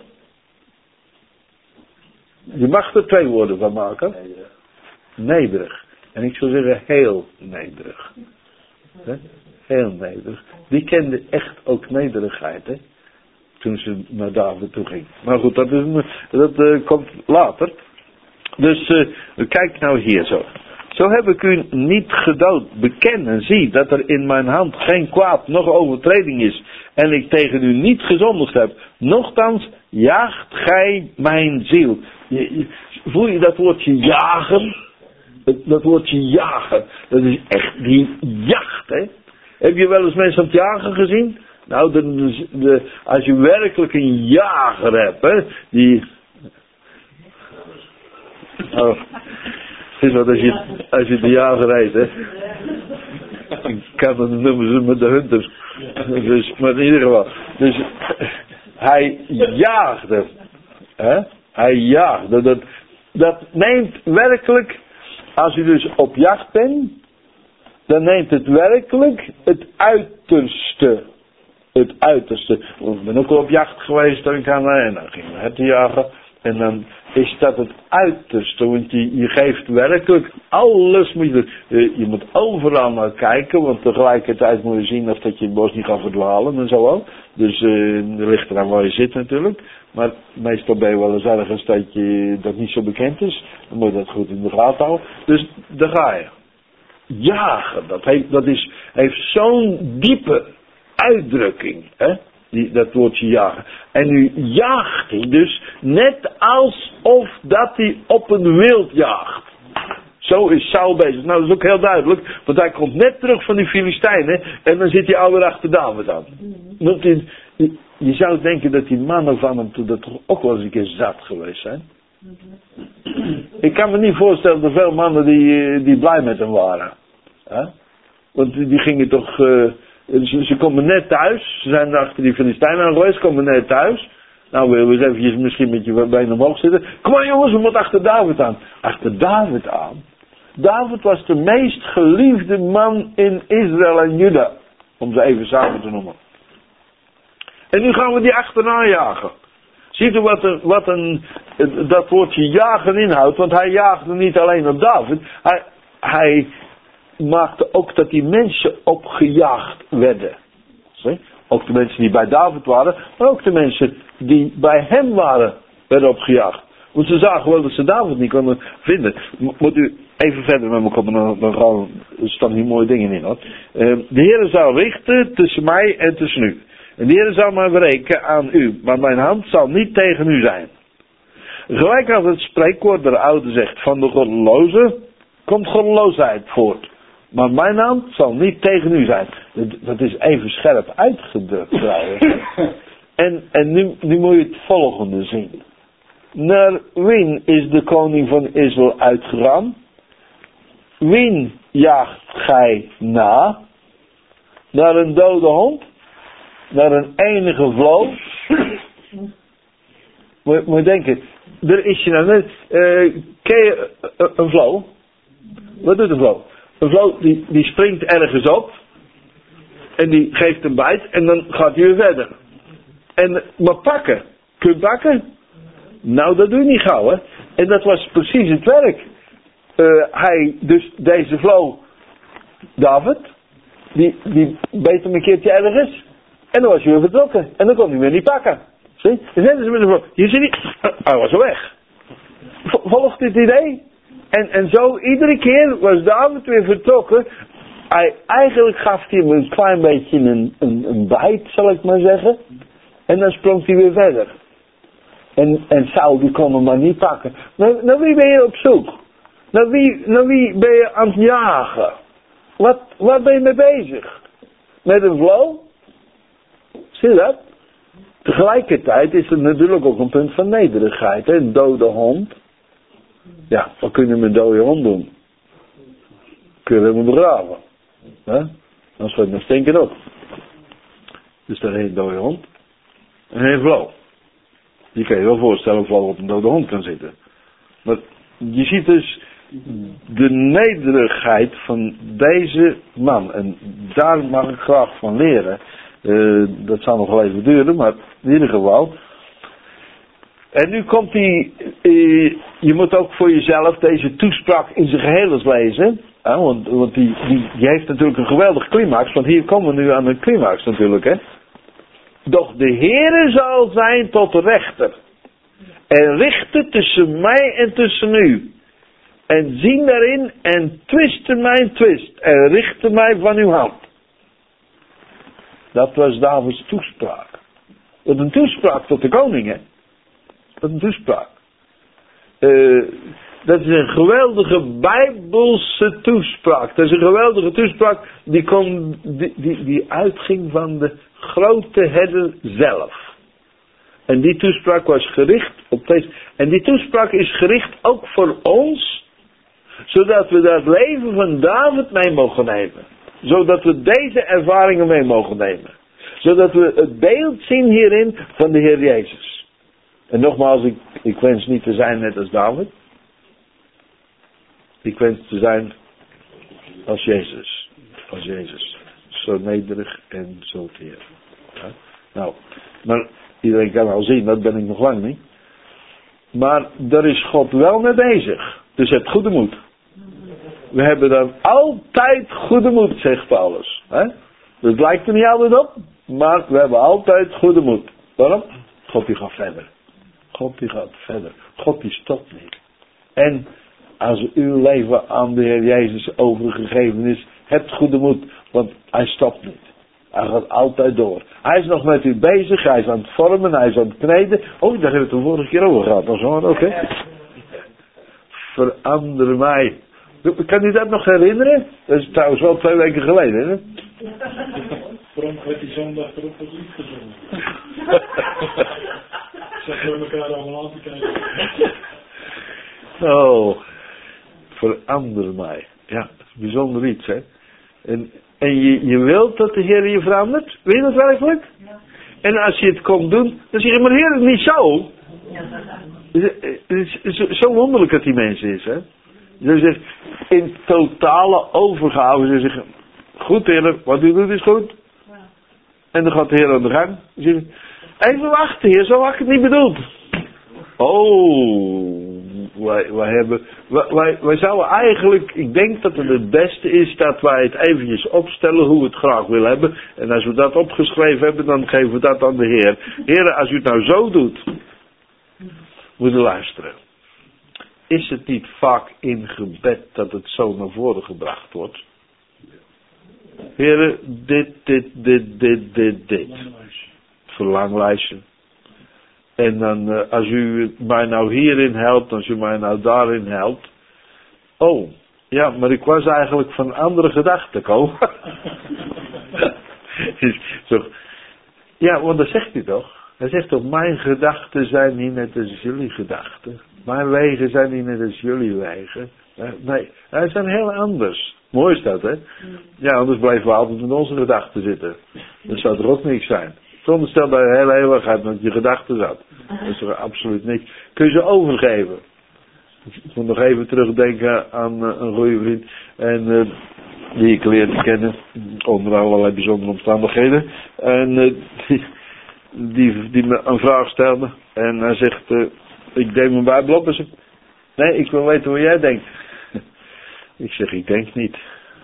Je mag er twee woorden van maken. Nederig. En ik zou zeggen heel nederig. He? Heel nederig. Die kende echt ook nederigheid. Hè? Toen ze naar David toe ging. Maar goed, dat, is, dat uh, komt later. Dus uh, kijk nou hier zo. Zo heb ik u niet gedood. Beken en zie dat er in mijn hand geen kwaad, nog overtreding is. En ik tegen u niet gezondigd heb. Nochtans jaagt gij mijn ziel. Je, je, voel je dat woordje jagen? Dat, dat woordje jagen. Dat is echt die jacht, hè? Heb je wel eens mensen aan het jagen gezien? Nou, de, de, de, als je werkelijk een jager hebt, hè? Die... Oh. Het is wat als je, als je de jager rijdt, hè. Ik kan het noemen ze met de hunters. Dus, maar in ieder geval. Dus hij jaagde. Hè? Hij jaagde. Dat, dat neemt werkelijk, als u dus op jacht bent, dan neemt het werkelijk het uiterste. Het uiterste. Ik ben ook al op jacht geweest, dan gaan en dan ging we het jagen. En dan is dat het uiterste, want je, je geeft werkelijk alles, moet je, uh, je moet overal naar kijken, want tegelijkertijd moet je zien of dat je het bos niet gaat verdwalen en zo ook. Dus uh, er ligt eraan waar je zit natuurlijk, maar meestal ben je wel eens ergens dat je dat niet zo bekend is, dan moet je dat goed in de gaten houden. Dus daar ga je. Jagen, dat heeft, dat is, heeft zo'n diepe uitdrukking, hè? Die, dat woordje jagen. En nu jaagt hij dus net alsof dat hij op een wild jaagt. Zo is Saul bezig. Nou, dat is ook heel duidelijk. Want hij komt net terug van die Filistijnen. En dan zit hij alweer achter David aan. Want je, je zou denken dat die mannen van hem toen dat toch ook wel eens een keer zat geweest zijn. Ik kan me niet voorstellen dat veel mannen die, die blij met hem waren. Huh? Want die gingen toch... Uh, Ze, ze komen net thuis. Ze zijn achter die Filistijnen geweest. Komen net thuis. Nou, willen we eens eventjes misschien met je benen omhoog zitten. Kom maar jongens, we moeten achter David aan. Achter David aan? David was de meest geliefde man in Israël en Juda. Om ze even samen te noemen. En nu gaan we die achterna jagen. Ziet u wat, een, wat een, dat woordje jagen inhoudt? Want hij jaagde niet alleen op David. Hij... hij maakte ook dat die mensen opgejaagd werden. Zie? Ook de mensen die bij David waren, maar ook de mensen die bij hem waren, werden opgejaagd. Want ze zagen wel dat ze David niet konden vinden. Moet u even verder met me komen, dan, dan gaan, er staan hier mooie dingen in. Hoor. Uh, de Heer zal richten tussen mij en tussen u. En de Heer zal mij wreken aan u, maar mijn hand zal niet tegen u zijn. Gelijk als het spreekwoord der oude zegt, van de goddeloze komt goddeloosheid voort. Maar mijn hand zal niet tegen u zijn. Dat is even scherp uitgedrukt trouwens. En, en nu, nu moet je het volgende zien. Naar wien is de koning van Israël uitgegaan? Wien jaagt gij na? Naar een dode hond? Naar een enige vloo? Moet, moet je denken. Er is je nou net... Uh, ken je een vloo? Wat doet een vloo? Een vloo die, die springt ergens op. En die geeft een bijt. En dan gaat hij weer verder. En, maar pakken. Kun je pakken? Nou, dat doe je niet gauw, hè. En dat was precies het werk. Uh, hij, dus deze vloo, David, die, die beet hem een keertje ergens. En dan was hij weer vertrokken. En dan kon hij weer niet pakken. Zie? Dus net als met de vloo. Je ziet niet. Hij was al weg. Volgt dit idee? En, en zo, iedere keer was David weer vertrokken. Hij, eigenlijk gaf hij hem een klein beetje een, een, een bijt, zal ik maar zeggen. En dan sprong hij weer verder. En, en Saul die kon hem maar niet pakken. Naar, naar wie ben je op zoek? Naar wie, naar wie ben je aan het jagen? Wat, waar ben je mee bezig? Met een vloo? Zie je dat? Tegelijkertijd is het natuurlijk ook een punt van nederigheid. Hè? Een dode hond. Ja, wat kun je met een dode hond doen? Kun je hem begraven. Hè? Dan schuift het stinken op. Dus daar heeft een dode hond. En een vloo. Je kan je wel voorstellen of vloo op een dode hond kan zitten. Maar je ziet dus de nederigheid van deze man. En daar mag ik graag van leren. Uh, dat zal nog wel even duren, maar in ieder geval. En nu komt die, uh, je moet ook voor jezelf deze toespraak in zijn geheel eens lezen. Hè? Want, want die, die, die heeft natuurlijk een geweldige climax, want hier komen we nu aan een climax natuurlijk. Hè? Doch de Heere zal zijn tot de rechter. En richten tussen mij en tussen u. En zien daarin en twisten mijn twist. En richten mij van uw hand. Dat was Davids toespraak. Dat een toespraak tot de koning, hè. Dat een toespraak. Uh, dat is een geweldige Bijbelse toespraak. Dat is een geweldige toespraak die, kon, die, die, die uitging van de grote herder zelf. En die toespraak was gericht op deze. En die toespraak is gericht ook voor ons. Zodat we dat leven van David mee mogen nemen. Zodat we deze ervaringen mee mogen nemen. Zodat we het beeld zien hierin van de Heer Jezus. En nogmaals, ik, ik wens niet te zijn net als David. Ik wens te zijn als Jezus. Als Jezus. Zo nederig en zo teer. Ja? Nou, maar iedereen kan al zien, dat ben ik nog lang niet. Maar daar is God wel mee bezig. Dus heb goede moed. We hebben dan altijd goede moed, zegt Paulus. Hè? Dat lijkt er niet altijd op, maar we hebben altijd goede moed. Waarom? God die gaat verder. God die gaat verder. God die stopt niet. En als uw leven aan de Heer Jezus overgegeven is, hebt goede moed, want hij stopt niet. Hij gaat altijd door. Hij is nog met u bezig, hij is aan het vormen, hij is aan het kneden. Oh, daar hebben we het de vorige keer over gehad. Dat is wel oké. Okay. Verander mij. Kan u dat nog herinneren? Dat is trouwens wel twee weken geleden, hè? Waarom werd die zondag erop als lied gezongen? Zeg we elkaar allemaal aan te kijken. Oh, verander mij. Ja, dat is bijzonder iets, hè? En, en je, je wilt dat de Heer je verandert? Weet je dat werkelijk? Ja. En als je het komt doen, dan zeg je, maar Heer, het is niet zo. Het is, het is zo wonderlijk dat die mensen is, hè? Ze zegt, in totale overgave, ze zeggen, goed Heer, wat u doet is goed. Ja. En dan gaat de Heer aan de gang. Ze zegt, even wachten Heer, zo had ik het niet bedoeld. Oh, wij, wij hebben, wij, wij, wij zouden eigenlijk, ik denk dat het het beste is dat wij het eventjes opstellen hoe we het graag willen hebben. En als we dat opgeschreven hebben, dan geven we dat aan de Heer. Heer, als u het nou zo doet, moet u luisteren. Is het niet vaak in gebed dat het zo naar voren gebracht wordt? Heren, dit, dit, dit, dit, dit, dit. Verlanglijstje. En dan, uh, als u mij nou hierin helpt, als u mij nou daarin helpt. Oh, ja, maar ik was eigenlijk van andere gedachten komen. Ja, want dat zegt hij toch? Hij zegt toch, mijn gedachten zijn niet net als jullie gedachten. Mijn wegen zijn niet net als jullie wegen. Nee, zij zijn heel anders. Mooi is dat, hè? Ja, anders blijven we altijd met onze gedachten zitten. Dat zou toch ook niks zijn. Zonder stel bij de hele eeuwigheid met je gedachten zat. Dat is toch absoluut niks. Kun je ze overgeven. Ik moet nog even terugdenken aan uh, een goede vriend. En uh, die ik leerde kennen. Onder allerlei bijzondere omstandigheden. En uh, die, die, die me een vraag stelde. En hij zegt, uh, ik deed mijn Bijbel op en zei, nee, ik wil weten hoe jij denkt. Ik zeg, ik denk niet.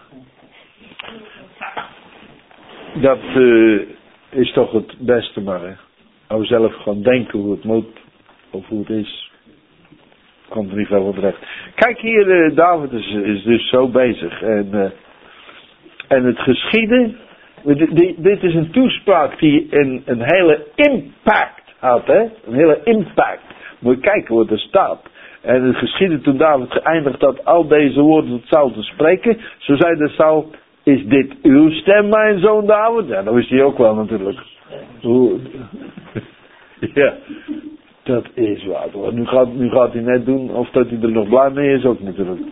Dat uh, is toch het beste maar, hè. Hou zelf gewoon denken hoe het moet. Of hoe het is. Komt er niet veel van terecht. Kijk hier, uh, David is, is dus zo bezig. En, uh, en het geschieden. Dit, dit is een toespraak die een, een hele impact had, hè. Een hele impact. Moet je kijken wat er staat. En het geschiedde toen David geëindigd had al deze woorden tot Saul te spreken. Zo zei de Saul, is dit uw stem, mijn zoon David? Ja, dat wist hij ook wel natuurlijk. Hoe... ja, dat is waar. Nu gaat, nu gaat hij net doen of dat hij er nog blij mee is ook natuurlijk.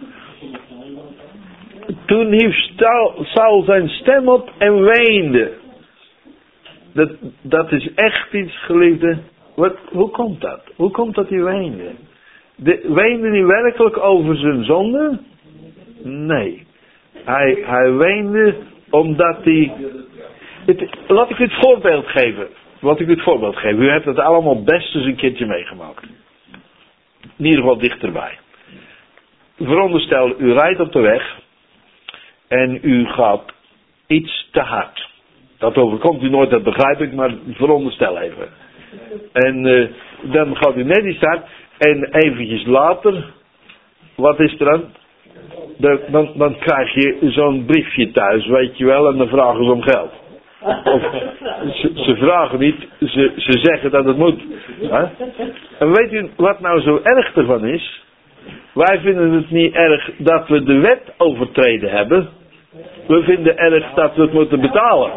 Toen hief Saul zijn stem op en weende. Dat, dat is echt iets, geliefde. Wat, hoe komt dat? Hoe komt dat hij weende? De, weende hij werkelijk over zijn zonde? Nee. Hij, hij weende omdat hij... Het, laat ik u het voorbeeld geven. Laat ik u het voorbeeld geven. U hebt het allemaal best eens een keertje meegemaakt. In ieder geval dichterbij. Veronderstel, u rijdt op de weg. En u gaat iets te hard. Dat overkomt u nooit, dat begrijp ik, maar veronderstel even. En uh, dan gaat u net iets te hard. En eventjes later, wat is er dan? De, dan, dan krijg je zo'n briefje thuis, weet je wel, en dan vragen ze om geld. Of, ze, ze vragen niet, ze, ze zeggen dat het moet. Hè? En weet u wat nou zo erg ervan is? Wij vinden het niet erg dat we de wet overtreden hebben. We vinden erg dat we het moeten betalen.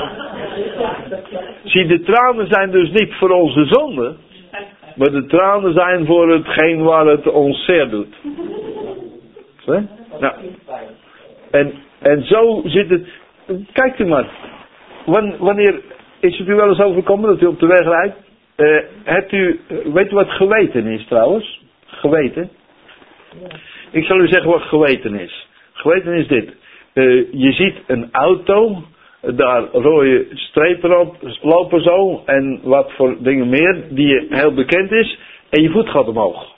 Zie, de tranen zijn dus niet voor onze zonde. Maar de tranen zijn voor hetgeen waar het ons zeer doet. Hè? Nou. En, en zo zit het. Kijkt u maar. Wanneer is het u wel eens overkomen dat u op de weg rijdt? Uh, hebt u, weet u wat geweten is trouwens? Geweten. Ik zal u zeggen wat geweten is. Geweten is dit. Uh, je ziet een auto. Daar rode strepen op lopen zo. En wat voor dingen meer. Die heel bekend is. En je voet gaat omhoog.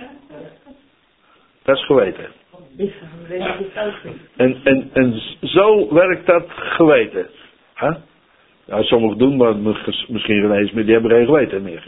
Dat is geweten. En, en, en zo werkt dat geweten. Huh? Nou, sommigen doen, maar misschien geen eens meer. Die hebben geen geweten meer.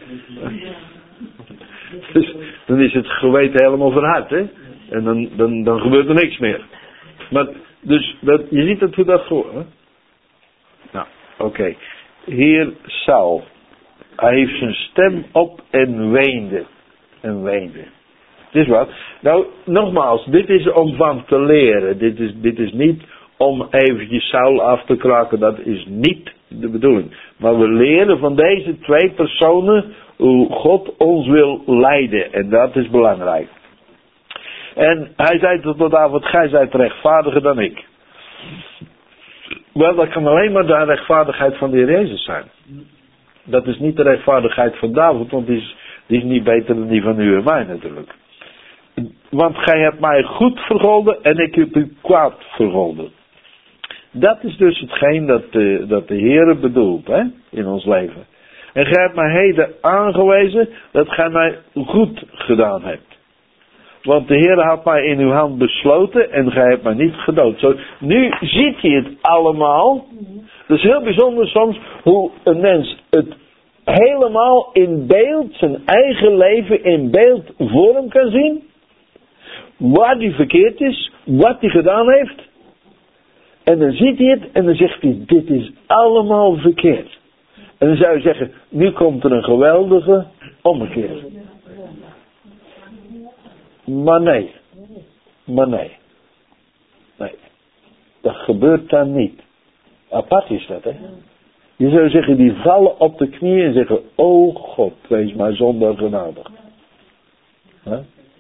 Dus dan is het geweten helemaal verhard. Hè? En dan, dan, dan gebeurt er niks meer. Maar dus dat, je ziet dat hoe dat gewoon. Nou, oké. Okay. Heer Saul. Hij heeft zijn stem op en weende. En weende. Het is wat. Nou, nogmaals. Dit is om van te leren. Dit is, dit is niet om eventjes Saul af te kraken. Dat is niet de bedoeling. Maar we leren van deze twee personen hoe God ons wil leiden. En dat is belangrijk. En hij zei tot David, gij zijt rechtvaardiger dan ik. Wel, dat kan alleen maar de rechtvaardigheid van de Heer Jezus zijn. Dat is niet de rechtvaardigheid van David, want die is, die is niet beter dan die van u en mij natuurlijk. Want gij hebt mij goed vergolden en ik heb u kwaad vergolden. Dat is dus hetgeen dat de, dat de Heer bedoelt, hè, in ons leven. En gij hebt mij heden aangewezen dat gij mij goed gedaan hebt. Want de Heer had mij in uw hand besloten en gij hebt mij niet gedood. Zo, nu ziet hij het allemaal. Het is heel bijzonder soms hoe een mens het helemaal in beeld, zijn eigen leven in beeld vorm kan zien. Waar hij verkeerd is, wat hij gedaan heeft. En dan ziet hij het en dan zegt hij, dit is allemaal verkeerd. En dan zou je zeggen, nu komt er een geweldige ommekeer. Maar nee. Maar nee. Nee. Dat gebeurt dan niet. Apart is dat, hè. Je zou zeggen, die vallen op de knieën en zeggen, o God, wees mij zondaar genadig. Huh?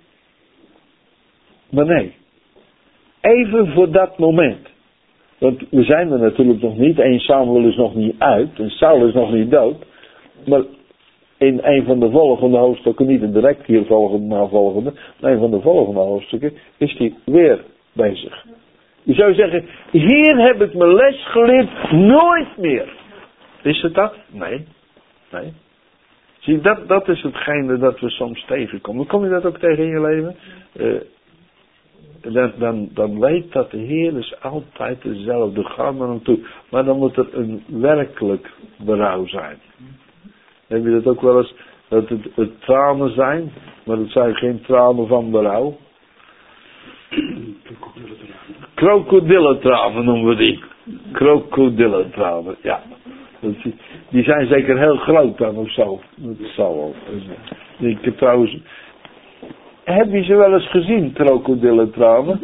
Maar nee. Even voor dat moment. Want we zijn er natuurlijk nog niet. En Samuel is nog niet uit. En Saul is nog niet dood. Maar in een van de volgende hoofdstukken, niet direct hier volgende, maar volgende, maar een van de volgende hoofdstukken, is hij weer bezig. Je zou zeggen, hier heb ik mijn les geleerd, nooit meer. Is het dat? Nee. Nee. Zie, dat, dat is hetgene dat we soms tegenkomen. Kom je dat ook tegen in je leven? Uh, dan, dan, dan weet dat de Heer is altijd dezelfde. Ga naar hem toe. Maar dan moet er een werkelijk berouw zijn. Heb je dat ook wel eens? Dat het, het tranen zijn, maar het zijn geen tranen van berouw. Krokodillentranen noemen we die. Krokodillentranen, ja. Die zijn zeker heel groot dan of zo. Dat zal wel. Ik heb trouwens... Heb je ze wel eens gezien, krokodillentranen?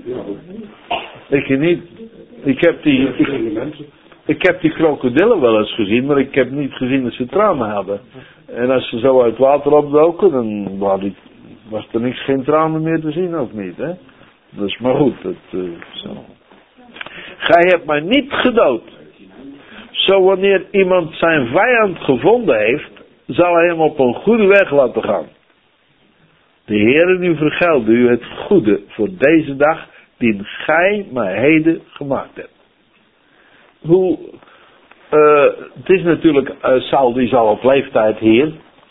Ik niet. Ik heb die... Ik, ik heb die krokodillen wel eens gezien, maar ik heb niet gezien dat ze tranen hadden. En als ze zo uit water opdoken, dan was er niks, geen tranen meer te zien, ook niet, hè? Dat is maar goed. Dat, uh, zo. Gij hebt mij niet gedood. Zo wanneer iemand zijn vijand gevonden heeft, zal hij hem op een goede weg laten gaan. De Heere nu vergelde u het goede voor deze dag, die gij mij heden gemaakt hebt. Hoe, uh, het is natuurlijk, uh, Saul die is al op leeftijd hier.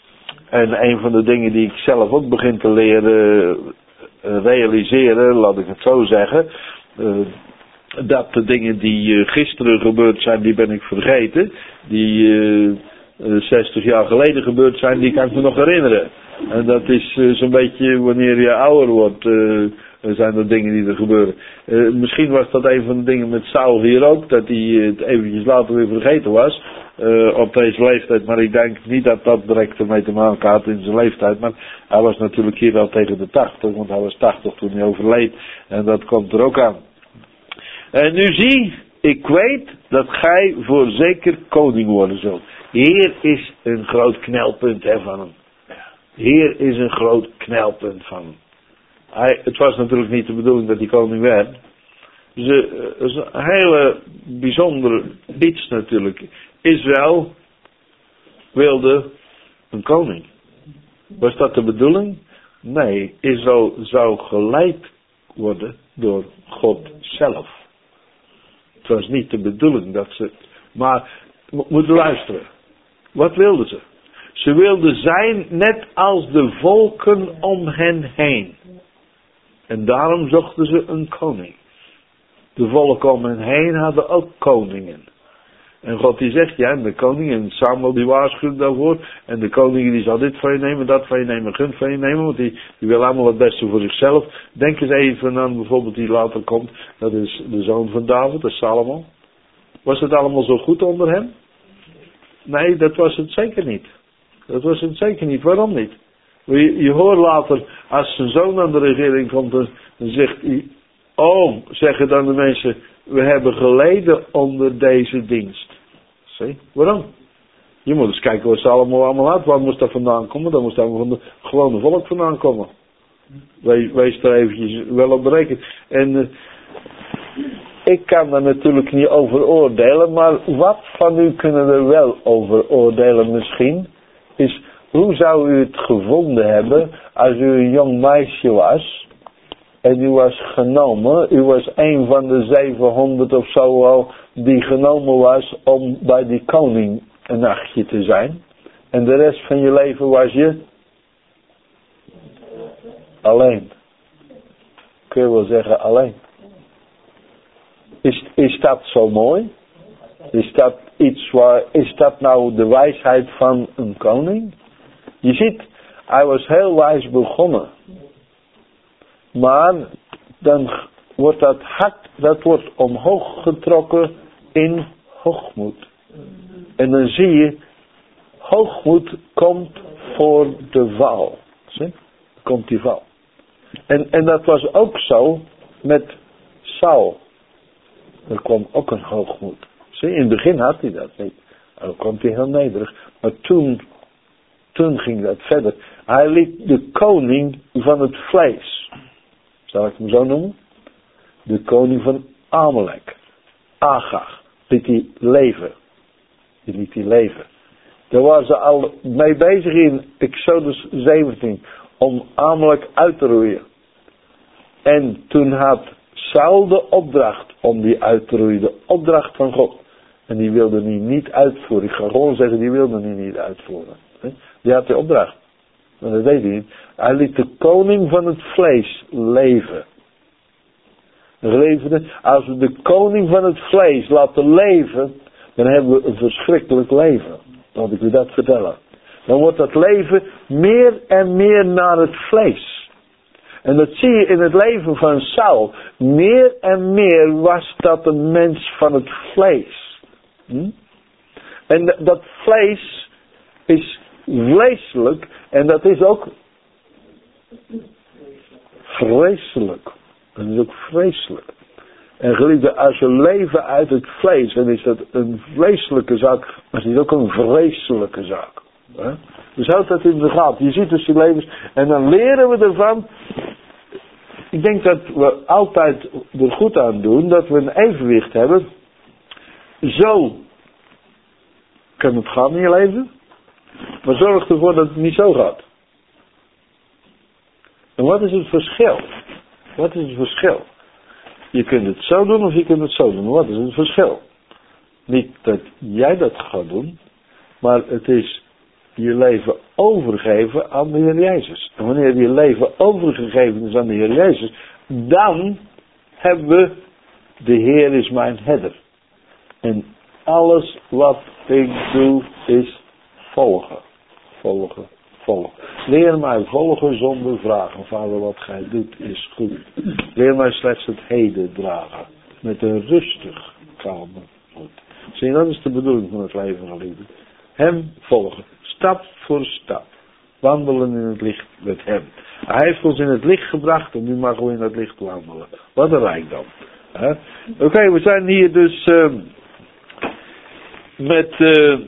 En een van de dingen die ik zelf ook begin te leren uh, realiseren, laat ik het zo zeggen. Uh, dat de dingen die uh, gisteren gebeurd zijn, die ben ik vergeten. Die uh, uh, zestig jaar geleden gebeurd zijn, die kan ik me nog herinneren. En dat is uh, zo'n beetje wanneer je ouder wordt, uh, zijn er dingen die er gebeuren. Uh, misschien was dat een van de dingen met Saul hier ook, dat hij uh, het eventjes later weer vergeten was. Uh, op deze leeftijd, maar ik denk niet dat dat direct ermee te maken had in zijn leeftijd. Maar hij was natuurlijk hier al tegen de tachtig, want hij was tachtig toen hij overleed. En dat komt er ook aan. En nu zie, ik weet dat gij voorzeker koning worden zult. Hier is een groot knelpunt hè, van hem. Hier is een groot knelpunt van hem. Hij, het was natuurlijk niet de bedoeling dat hij koning werd. Dus het is een hele bijzondere iets natuurlijk. Israël wilde een koning. Was dat de bedoeling? Nee, Israël zou geleid worden door God zelf. Het was niet de bedoeling dat ze... Maar, moeten luisteren. Wat wilden ze? Ze wilden zijn net als de volken om hen heen. En daarom zochten ze een koning. De volken om hen heen hadden ook koningen. En God die zegt, ja, en de koning, en Samuel die waarschuwt daarvoor. En de koning die zal dit van je nemen, dat van je nemen, gun van je nemen. Want die, die wil allemaal het beste voor zichzelf. Denk eens even aan bijvoorbeeld die later komt. Dat is de zoon van David, dat is Salomo. Was het allemaal zo goed onder hem? Nee, dat was het zeker niet. Dat was het zeker niet. Waarom niet? Je, je hoort later, als zijn zoon aan de regering komt, dan, dan zegt hij, oh, zeggen dan de mensen, we hebben geleden onder deze dienst. Zie, waarom? Je moet eens kijken wat ze allemaal allemaal had. Waar moest dat vandaan komen? Dat moest allemaal van de gewone volk vandaan komen. Wees, wees er eventjes wel op berekend. En uh, ik kan daar natuurlijk niet over oordelen, maar wat van u kunnen er wel over oordelen misschien, is hoe zou u het gevonden hebben als u een jong meisje was en u was genomen, u was een van de zevenhonderd of zo al die genomen was om bij die koning een nachtje te zijn. En de rest van je leven was je alleen. Kun je wel zeggen alleen. Is, is dat zo mooi? Is dat iets waar, is dat nou de wijsheid van een koning? Je ziet, hij was heel wijs begonnen. Maar dan wordt dat hart, dat wordt omhoog getrokken in hoogmoed. En dan zie je, hoogmoed komt voor de val. Zie? Komt die val. En, en dat was ook zo met Saul. Er kwam ook een hoogmoed. Zie, in het begin had hij dat niet. Dan kwam hij heel nederig. Maar toen, toen ging dat verder. Hij liet de koning van het vlees. Zal ik hem zo noemen? De koning van Amalek. Agag. Liet hij leven. Die liet hij leven. Daar waren ze al mee bezig in Exodus zeventien. Om Amalek uit te roeien. En toen had Saul de opdracht om die uit te roeien. De opdracht van God. En die wilde hij niet uitvoeren. Ik ga gewoon zeggen, die wilde hij niet uitvoeren. Die had de opdracht. Maar dat deed hij niet. Hij liet de koning van het vlees leven. Geleverde, als we de koning van het vlees laten leven, dan hebben we een verschrikkelijk leven. Laat ik u dat vertellen. Dan wordt dat leven meer en meer naar het vlees. En dat zie je in het leven van Saul. Meer en meer was dat een mens van het vlees. Hm? En dat vlees is vleeselijk en dat is ook vreselijk. Dat is ook vreselijk. En geliefde, als je leven uit het vlees, dan is dat een vleeselijke zaak, maar het is ook een vreselijke zaak. Hè? Dus houd dat in de gaten. Je ziet dus die levens, en dan leren we ervan. Ik denk dat we altijd er goed aan doen, dat we een evenwicht hebben. Zo kan het gaan in je leven, maar zorg ervoor dat het niet zo gaat. En wat is het verschil? Wat is het verschil? Je kunt het zo doen of je kunt het zo doen. Wat is het verschil? Niet dat jij dat gaat doen, maar het is je leven overgeven aan de Heer Jezus. En wanneer je leven overgegeven is aan de Heer Jezus, dan hebben we, de Heer is mijn herder. En alles wat ik doe is volgen. Volgen. Volgen. Leer mij volgen zonder vragen. Vader, wat gij doet is goed. Leer mij slechts het heden dragen. Met een rustig, kalme moed. Zie je, dat is de bedoeling van het leven, geliefde. Hem volgen. Stap voor stap. Wandelen in het licht met hem. Hij heeft ons in het licht gebracht en nu mogen we in het licht wandelen. Wat een rijkdom. Oké, okay, we zijn hier dus uh, met... Uh,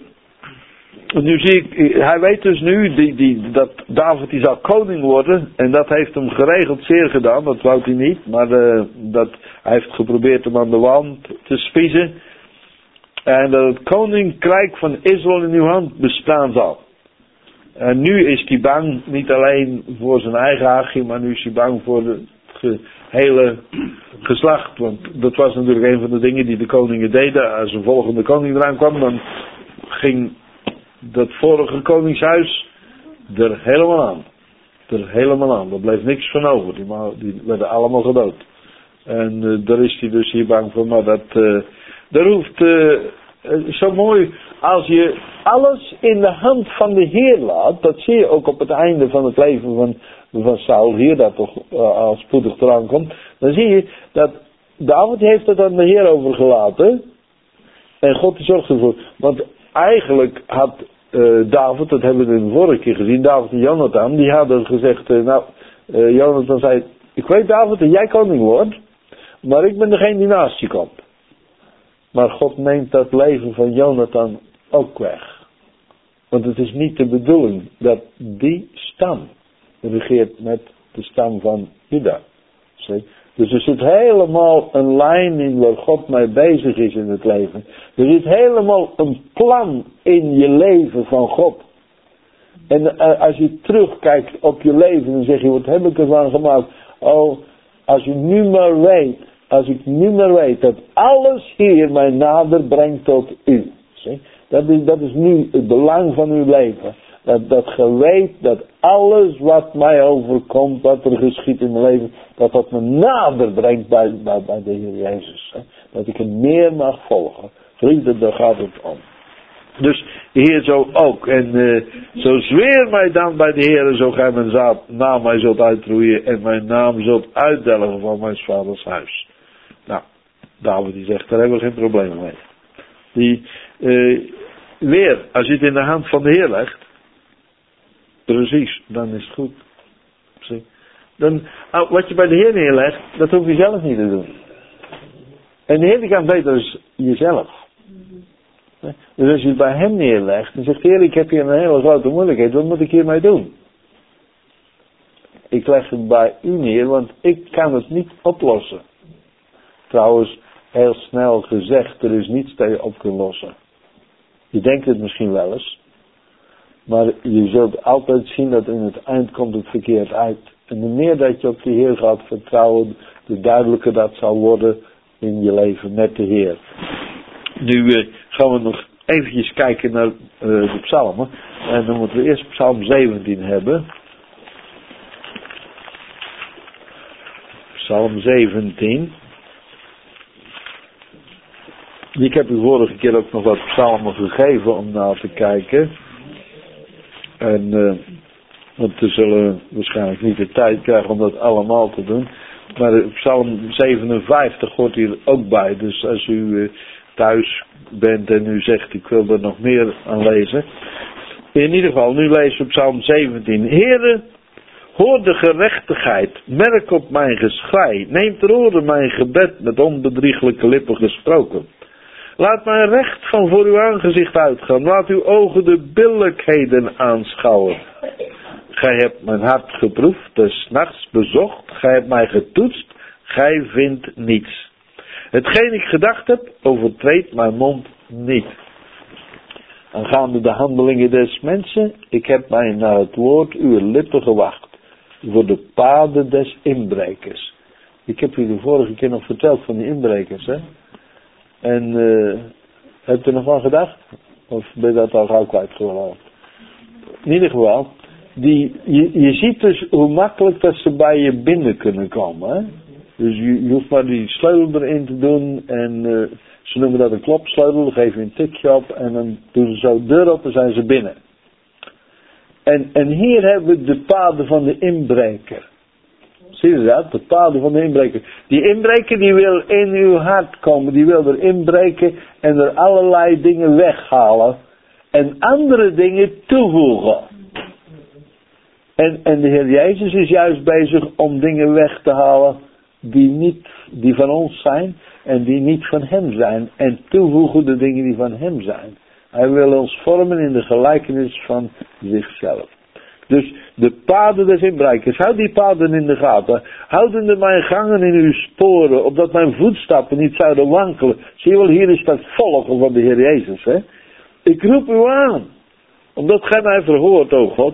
Nu zie ik, hij weet dus nu die, die, dat David die zou koning worden. En dat heeft hem geregeld zeer gedaan. Dat wou hij niet. Maar uh, dat, hij heeft geprobeerd hem aan de wand te spiezen. En dat het koninkrijk van Israël in uw hand bestaan zal. En nu is hij bang. Niet alleen voor zijn eigen hachje. Maar nu is hij bang voor het hele geslacht. Want dat was natuurlijk een van de dingen die de koningen deden. Als een volgende koning eraan kwam. Dan ging... dat vorige koningshuis er helemaal aan. Er helemaal aan. Er bleef niks van over. Die, die werden allemaal gedood. En uh, daar is hij dus hier bang voor. Maar dat, uh, dat hoeft uh, uh, zo mooi. Als je alles in de hand van de Heer laat. Dat zie je ook op het einde van het leven van, van Saul. Hier dat toch uh, al spoedig eraan komt. Dan zie je dat David heeft het aan de Heer overgelaten. En God zorgt ervoor. Want eigenlijk had uh, David, dat hebben we de vorige keer gezien, David en Jonathan, die hadden gezegd, uh, nou, uh, Jonathan zei, ik weet David dat jij koning wordt, maar ik ben degene die naast je komt. Maar God neemt dat leven van Jonathan ook weg. Want het is niet de bedoeling dat die stam regeert met de stam van Juda. Zie? Dus er zit helemaal een lijn in waar God mee bezig is in het leven. Er zit helemaal een plan in je leven van God. En uh, als je terugkijkt op je leven, dan zeg je, wat heb ik ervan gemaakt? Oh, als je nu maar weet, als ik nu maar weet dat alles hier mij nader brengt tot u. Zie? Dat is, dat is nu het belang van uw leven. Dat, dat je weet dat alles wat mij overkomt, wat er geschiet in mijn leven, dat dat me nader brengt bij, bij, bij de Heer Jezus. Hè? Dat ik hem meer mag volgen. Vrienden, daar gaat het om. Dus de Heer zo ook. En uh, zo zweer mij dan bij de Heer, zo gij mijn zaad na mij zult uitroeien en mijn naam zult uitdelgen van mijn vaders huis. Nou, David die zegt, daar hebben we geen probleem mee. Die, uh, weer, als je het in de hand van de Heer legt, precies, dan is het goed. Zie. Dan, oh, wat je bij de Heer neerlegt, dat hoef je zelf niet te doen. En de Heer kan beter als jezelf. Dus als je het bij hem neerlegt, dan zegt de Heer, ik heb hier een hele grote moeilijkheid, wat moet ik hiermee doen? Ik leg het bij u neer, want ik kan het niet oplossen. Trouwens, heel snel gezegd, er is niets dat je op kunt lossen. Je denkt het misschien wel eens, Maar je zult altijd zien dat in het eind komt het verkeerd uit. En hoe meer dat je op de Heer gaat vertrouwen, hoe duidelijker dat zal worden in je leven met de Heer. Nu uh, gaan we nog eventjes kijken naar uh, de psalmen. En dan moeten we eerst psalm zeventien hebben. Psalm zeventien. Ik heb u vorige keer ook nog wat psalmen gegeven om naar te kijken. En, uh, want we zullen waarschijnlijk niet de tijd krijgen om dat allemaal te doen. Maar psalm zevenenvijftig hoort hier ook bij. Dus als u uh, thuis bent en u zegt ik wil er nog meer aan lezen. In ieder geval, nu lezen we psalm zeventien. Heere, hoor de gerechtigheid, merk op mijn geschrei. Neem ter oore mijn gebed met onbedrieglijke lippen gesproken. Laat mijn recht van voor uw aangezicht uitgaan. Laat uw ogen de billijkheden aanschouwen. Gij hebt mijn hart geproefd, des nachts bezocht. Gij hebt mij getoetst, gij vindt niets. Hetgeen ik gedacht heb, overtreedt mijn mond niet. Aangaande de handelingen des mensen, ik heb mij naar het woord uw lippen gewacht. Voor de paden des inbrekers. Ik heb u de vorige keer nog verteld van die inbrekers, hè. En uh, heb je er nog van gedacht? Of ben je dat al gauw kwijtgeraakt? In ieder geval, die, je, je ziet dus hoe makkelijk dat ze bij je binnen kunnen komen. Hè? Dus je, je hoeft maar die sleutel erin te doen en uh, ze noemen dat een klopsleutel, dan geef je een tikje op en dan doen ze zo de deur op en zijn ze binnen. En, en hier hebben we de paden van de inbreker. Zie je dat? De paden van de inbreker. Die inbreker die wil in uw hart komen. Die wil er inbreken en er allerlei dingen weghalen. En andere dingen toevoegen. En, en de Heer Jezus is juist bezig om dingen weg te halen die niet, die van ons zijn. En die niet van hem zijn. En toevoegen de dingen die van hem zijn. Hij wil ons vormen in de gelijkenis van zichzelf. Dus de paden des inbrekers, houd die paden in de gaten. Houdende mijn gangen in uw sporen, opdat mijn voetstappen niet zouden wankelen. Zie je wel, hier is dat volgen van de Heer Jezus. Hè? Ik roep u aan, omdat gij mij verhoort, o God.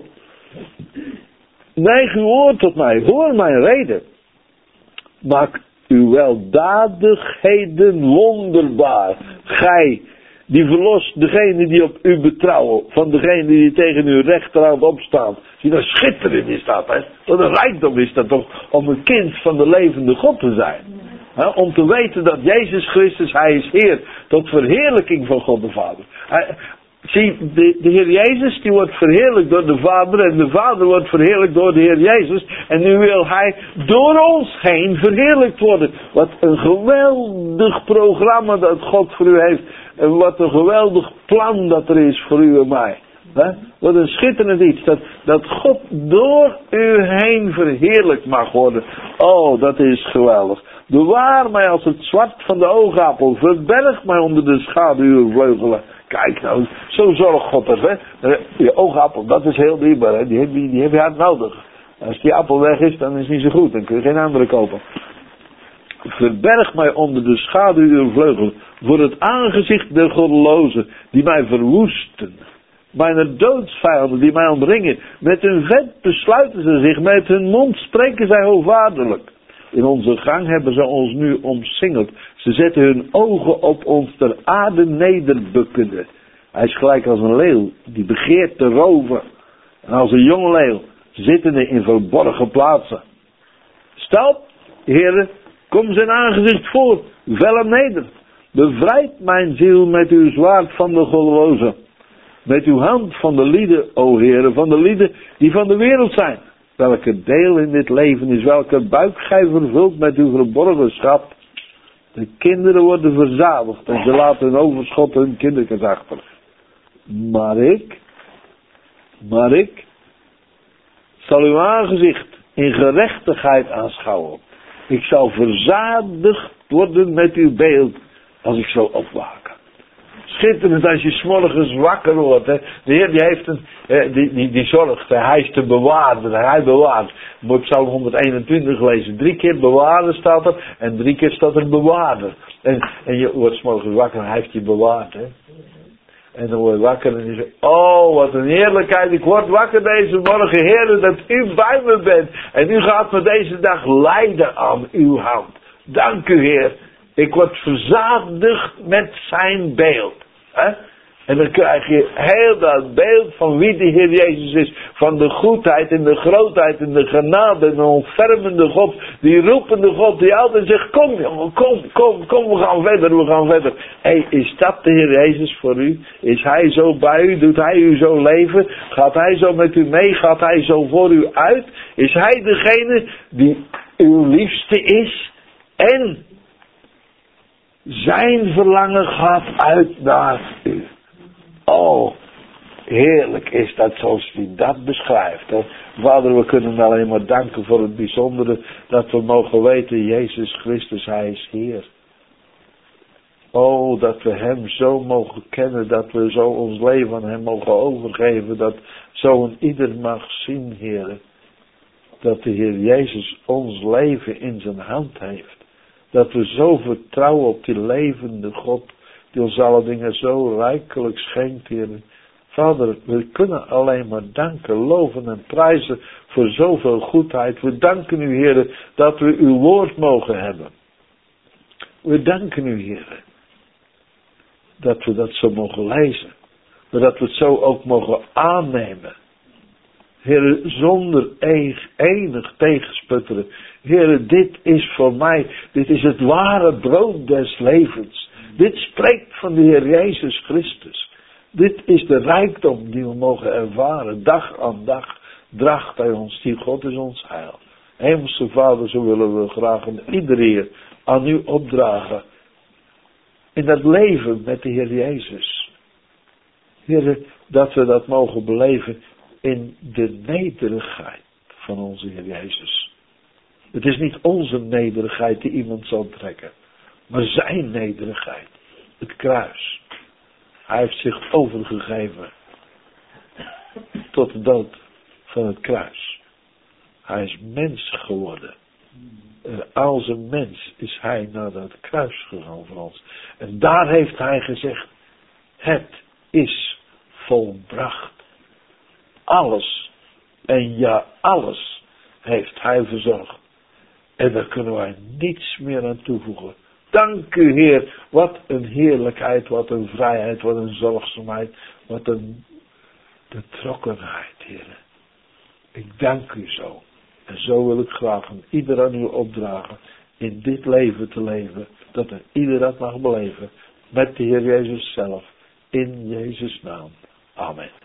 Neig uw oor tot mij, hoor mijn reden. Maak uw weldadigheden wonderbaar. Gij die verlost degene die op u betrouwen. Van degene die tegen uw rechterhand opstaan. Zie dat schitterend is dat, hè. Wat een rijkdom is dat toch. Om een kind van de levende God te zijn. He, om te weten dat Jezus Christus, hij is Heer. Tot verheerlijking van God de Vader. Hij, zie, de, de Heer Jezus die wordt verheerlijkt door de Vader. En de Vader wordt verheerlijkt door de Heer Jezus. En nu wil hij door ons heen verheerlijkt worden. Wat een geweldig programma dat God voor u heeft. En wat een geweldig plan dat er is voor u en mij. He? Wat een schitterend iets. Dat, dat God door u heen verheerlijkt mag worden. Oh, dat is geweldig. Bewaar mij als het zwart van de oogappel. Verberg mij onder de schaduw uw vleugelen. Kijk nou, zo zorgt God er. Hè? Je oogappel, dat is heel dierbaar. Hè? Die, heb je, die heb je hard nodig. Als die appel weg is, dan is het niet zo goed. Dan kun je geen andere kopen. Verberg mij onder de schaduw uw vleugelen. Voor het aangezicht der goddelozen. Die mij verwoesten. Mijn doodsvijanden die mij omringen. Met hun vet besluiten ze zich. Met hun mond spreken zij hoogwaardelijk. In onze gang hebben ze ons nu omsingeld. Ze zetten hun ogen op ons ter aarde nederbukkende. Hij is gelijk als een leeuw die begeert te roven. En als een jonge leeuw zittende in verborgen plaatsen. Stel, heren, kom zijn aangezicht voor. Vel hem neder. Bevrijd mijn ziel met uw zwaard van de goddelozen. Met uw hand van de lieden, o heren, van de lieden die van de wereld zijn. Welke deel in dit leven is, welke buik gij vervult met uw verborgen schat. De kinderen worden verzadigd en ze laten hun overschot hun kindertjes achter. Maar ik, maar ik, zal uw aangezicht in gerechtigheid aanschouwen. Ik zal verzadigd worden met uw beeld als ik zal opwaken. Schitterend als je 's morgens wakker wordt. Hè. De Heer die heeft een, eh, die, die, die zorgt. Hè. Hij is de bewaarder. Hij bewaart. Je moet Psalm honderdeenentwintig lezen. Drie keer bewaarder staat er. En drie keer staat er bewaarder. En, en je wordt 's morgens wakker en hij heeft je bewaard. Hè. En dan word je wakker en je zegt, oh wat een heerlijkheid, ik word wakker deze morgen, Heer, dat u bij me bent. En u gaat me deze dag leiden aan uw hand. Dank u, Heer. Ik word verzadigd met zijn beeld. Hè? En dan krijg je heel dat beeld van wie de Heer Jezus is. Van de goedheid en de grootheid en de genade en de ontfermende God. Die roepende God die altijd zegt, kom jongen, kom, kom, kom, we gaan verder, we gaan verder. Hé, hey, is dat de Heer Jezus voor u? Is Hij zo bij u? Doet Hij u zo leven? Gaat Hij zo met u mee? Gaat Hij zo voor u uit? Is Hij degene die uw liefste is? En zijn verlangen gaat uit naar u. Oh, heerlijk is dat zoals hij dat beschrijft. Hè? Vader, we kunnen alleen maar danken voor het bijzondere dat we mogen weten, Jezus Christus, Hij is Heer. Oh, dat we Hem zo mogen kennen, dat we zo ons leven aan Hem mogen overgeven, dat zo een ieder mag zien, Heer. Dat de Heer Jezus ons leven in zijn hand heeft. Dat we zo vertrouwen op die levende God, die ons alle dingen zo rijkelijk schenkt, Heer. Vader, we kunnen alleen maar danken, loven en prijzen voor zoveel goedheid. We danken u, Heer, dat we uw woord mogen hebben. We danken u, Heer, dat we dat zo mogen lezen. Maar dat we het zo ook mogen aannemen. Heer, zonder enig tegensputteren. Heer, dit is voor mij, dit is het ware brood des levens. Dit spreekt van de Heer Jezus Christus. Dit is de rijkdom die we mogen ervaren. Dag aan dag draagt Hij ons. Die God is ons heil. Hemelse Vader, zo willen we graag en ieder Heer aan u opdragen. In dat leven met de Heer Jezus. Heer, dat we dat mogen beleven in de nederigheid van onze Heer Jezus. Het is niet onze nederigheid die iemand zal trekken. Maar zijn nederigheid. Het kruis. Hij heeft zich overgegeven. Tot de dood van het kruis. Hij is mens geworden. En als een mens is hij naar dat kruis gegaan voor ons. En daar heeft hij gezegd. Het is volbracht. Alles. En ja, alles heeft hij verzorgd. En daar kunnen wij niets meer aan toevoegen. Dank u, Heer. Wat een heerlijkheid, wat een vrijheid, wat een zorgzaamheid, wat een betrokkenheid, Heer. Ik dank u zo. En zo wil ik graag een ieder aan u opdragen in dit leven te leven, dat een ieder dat mag beleven met de Heer Jezus zelf, in Jezus' naam. Amen.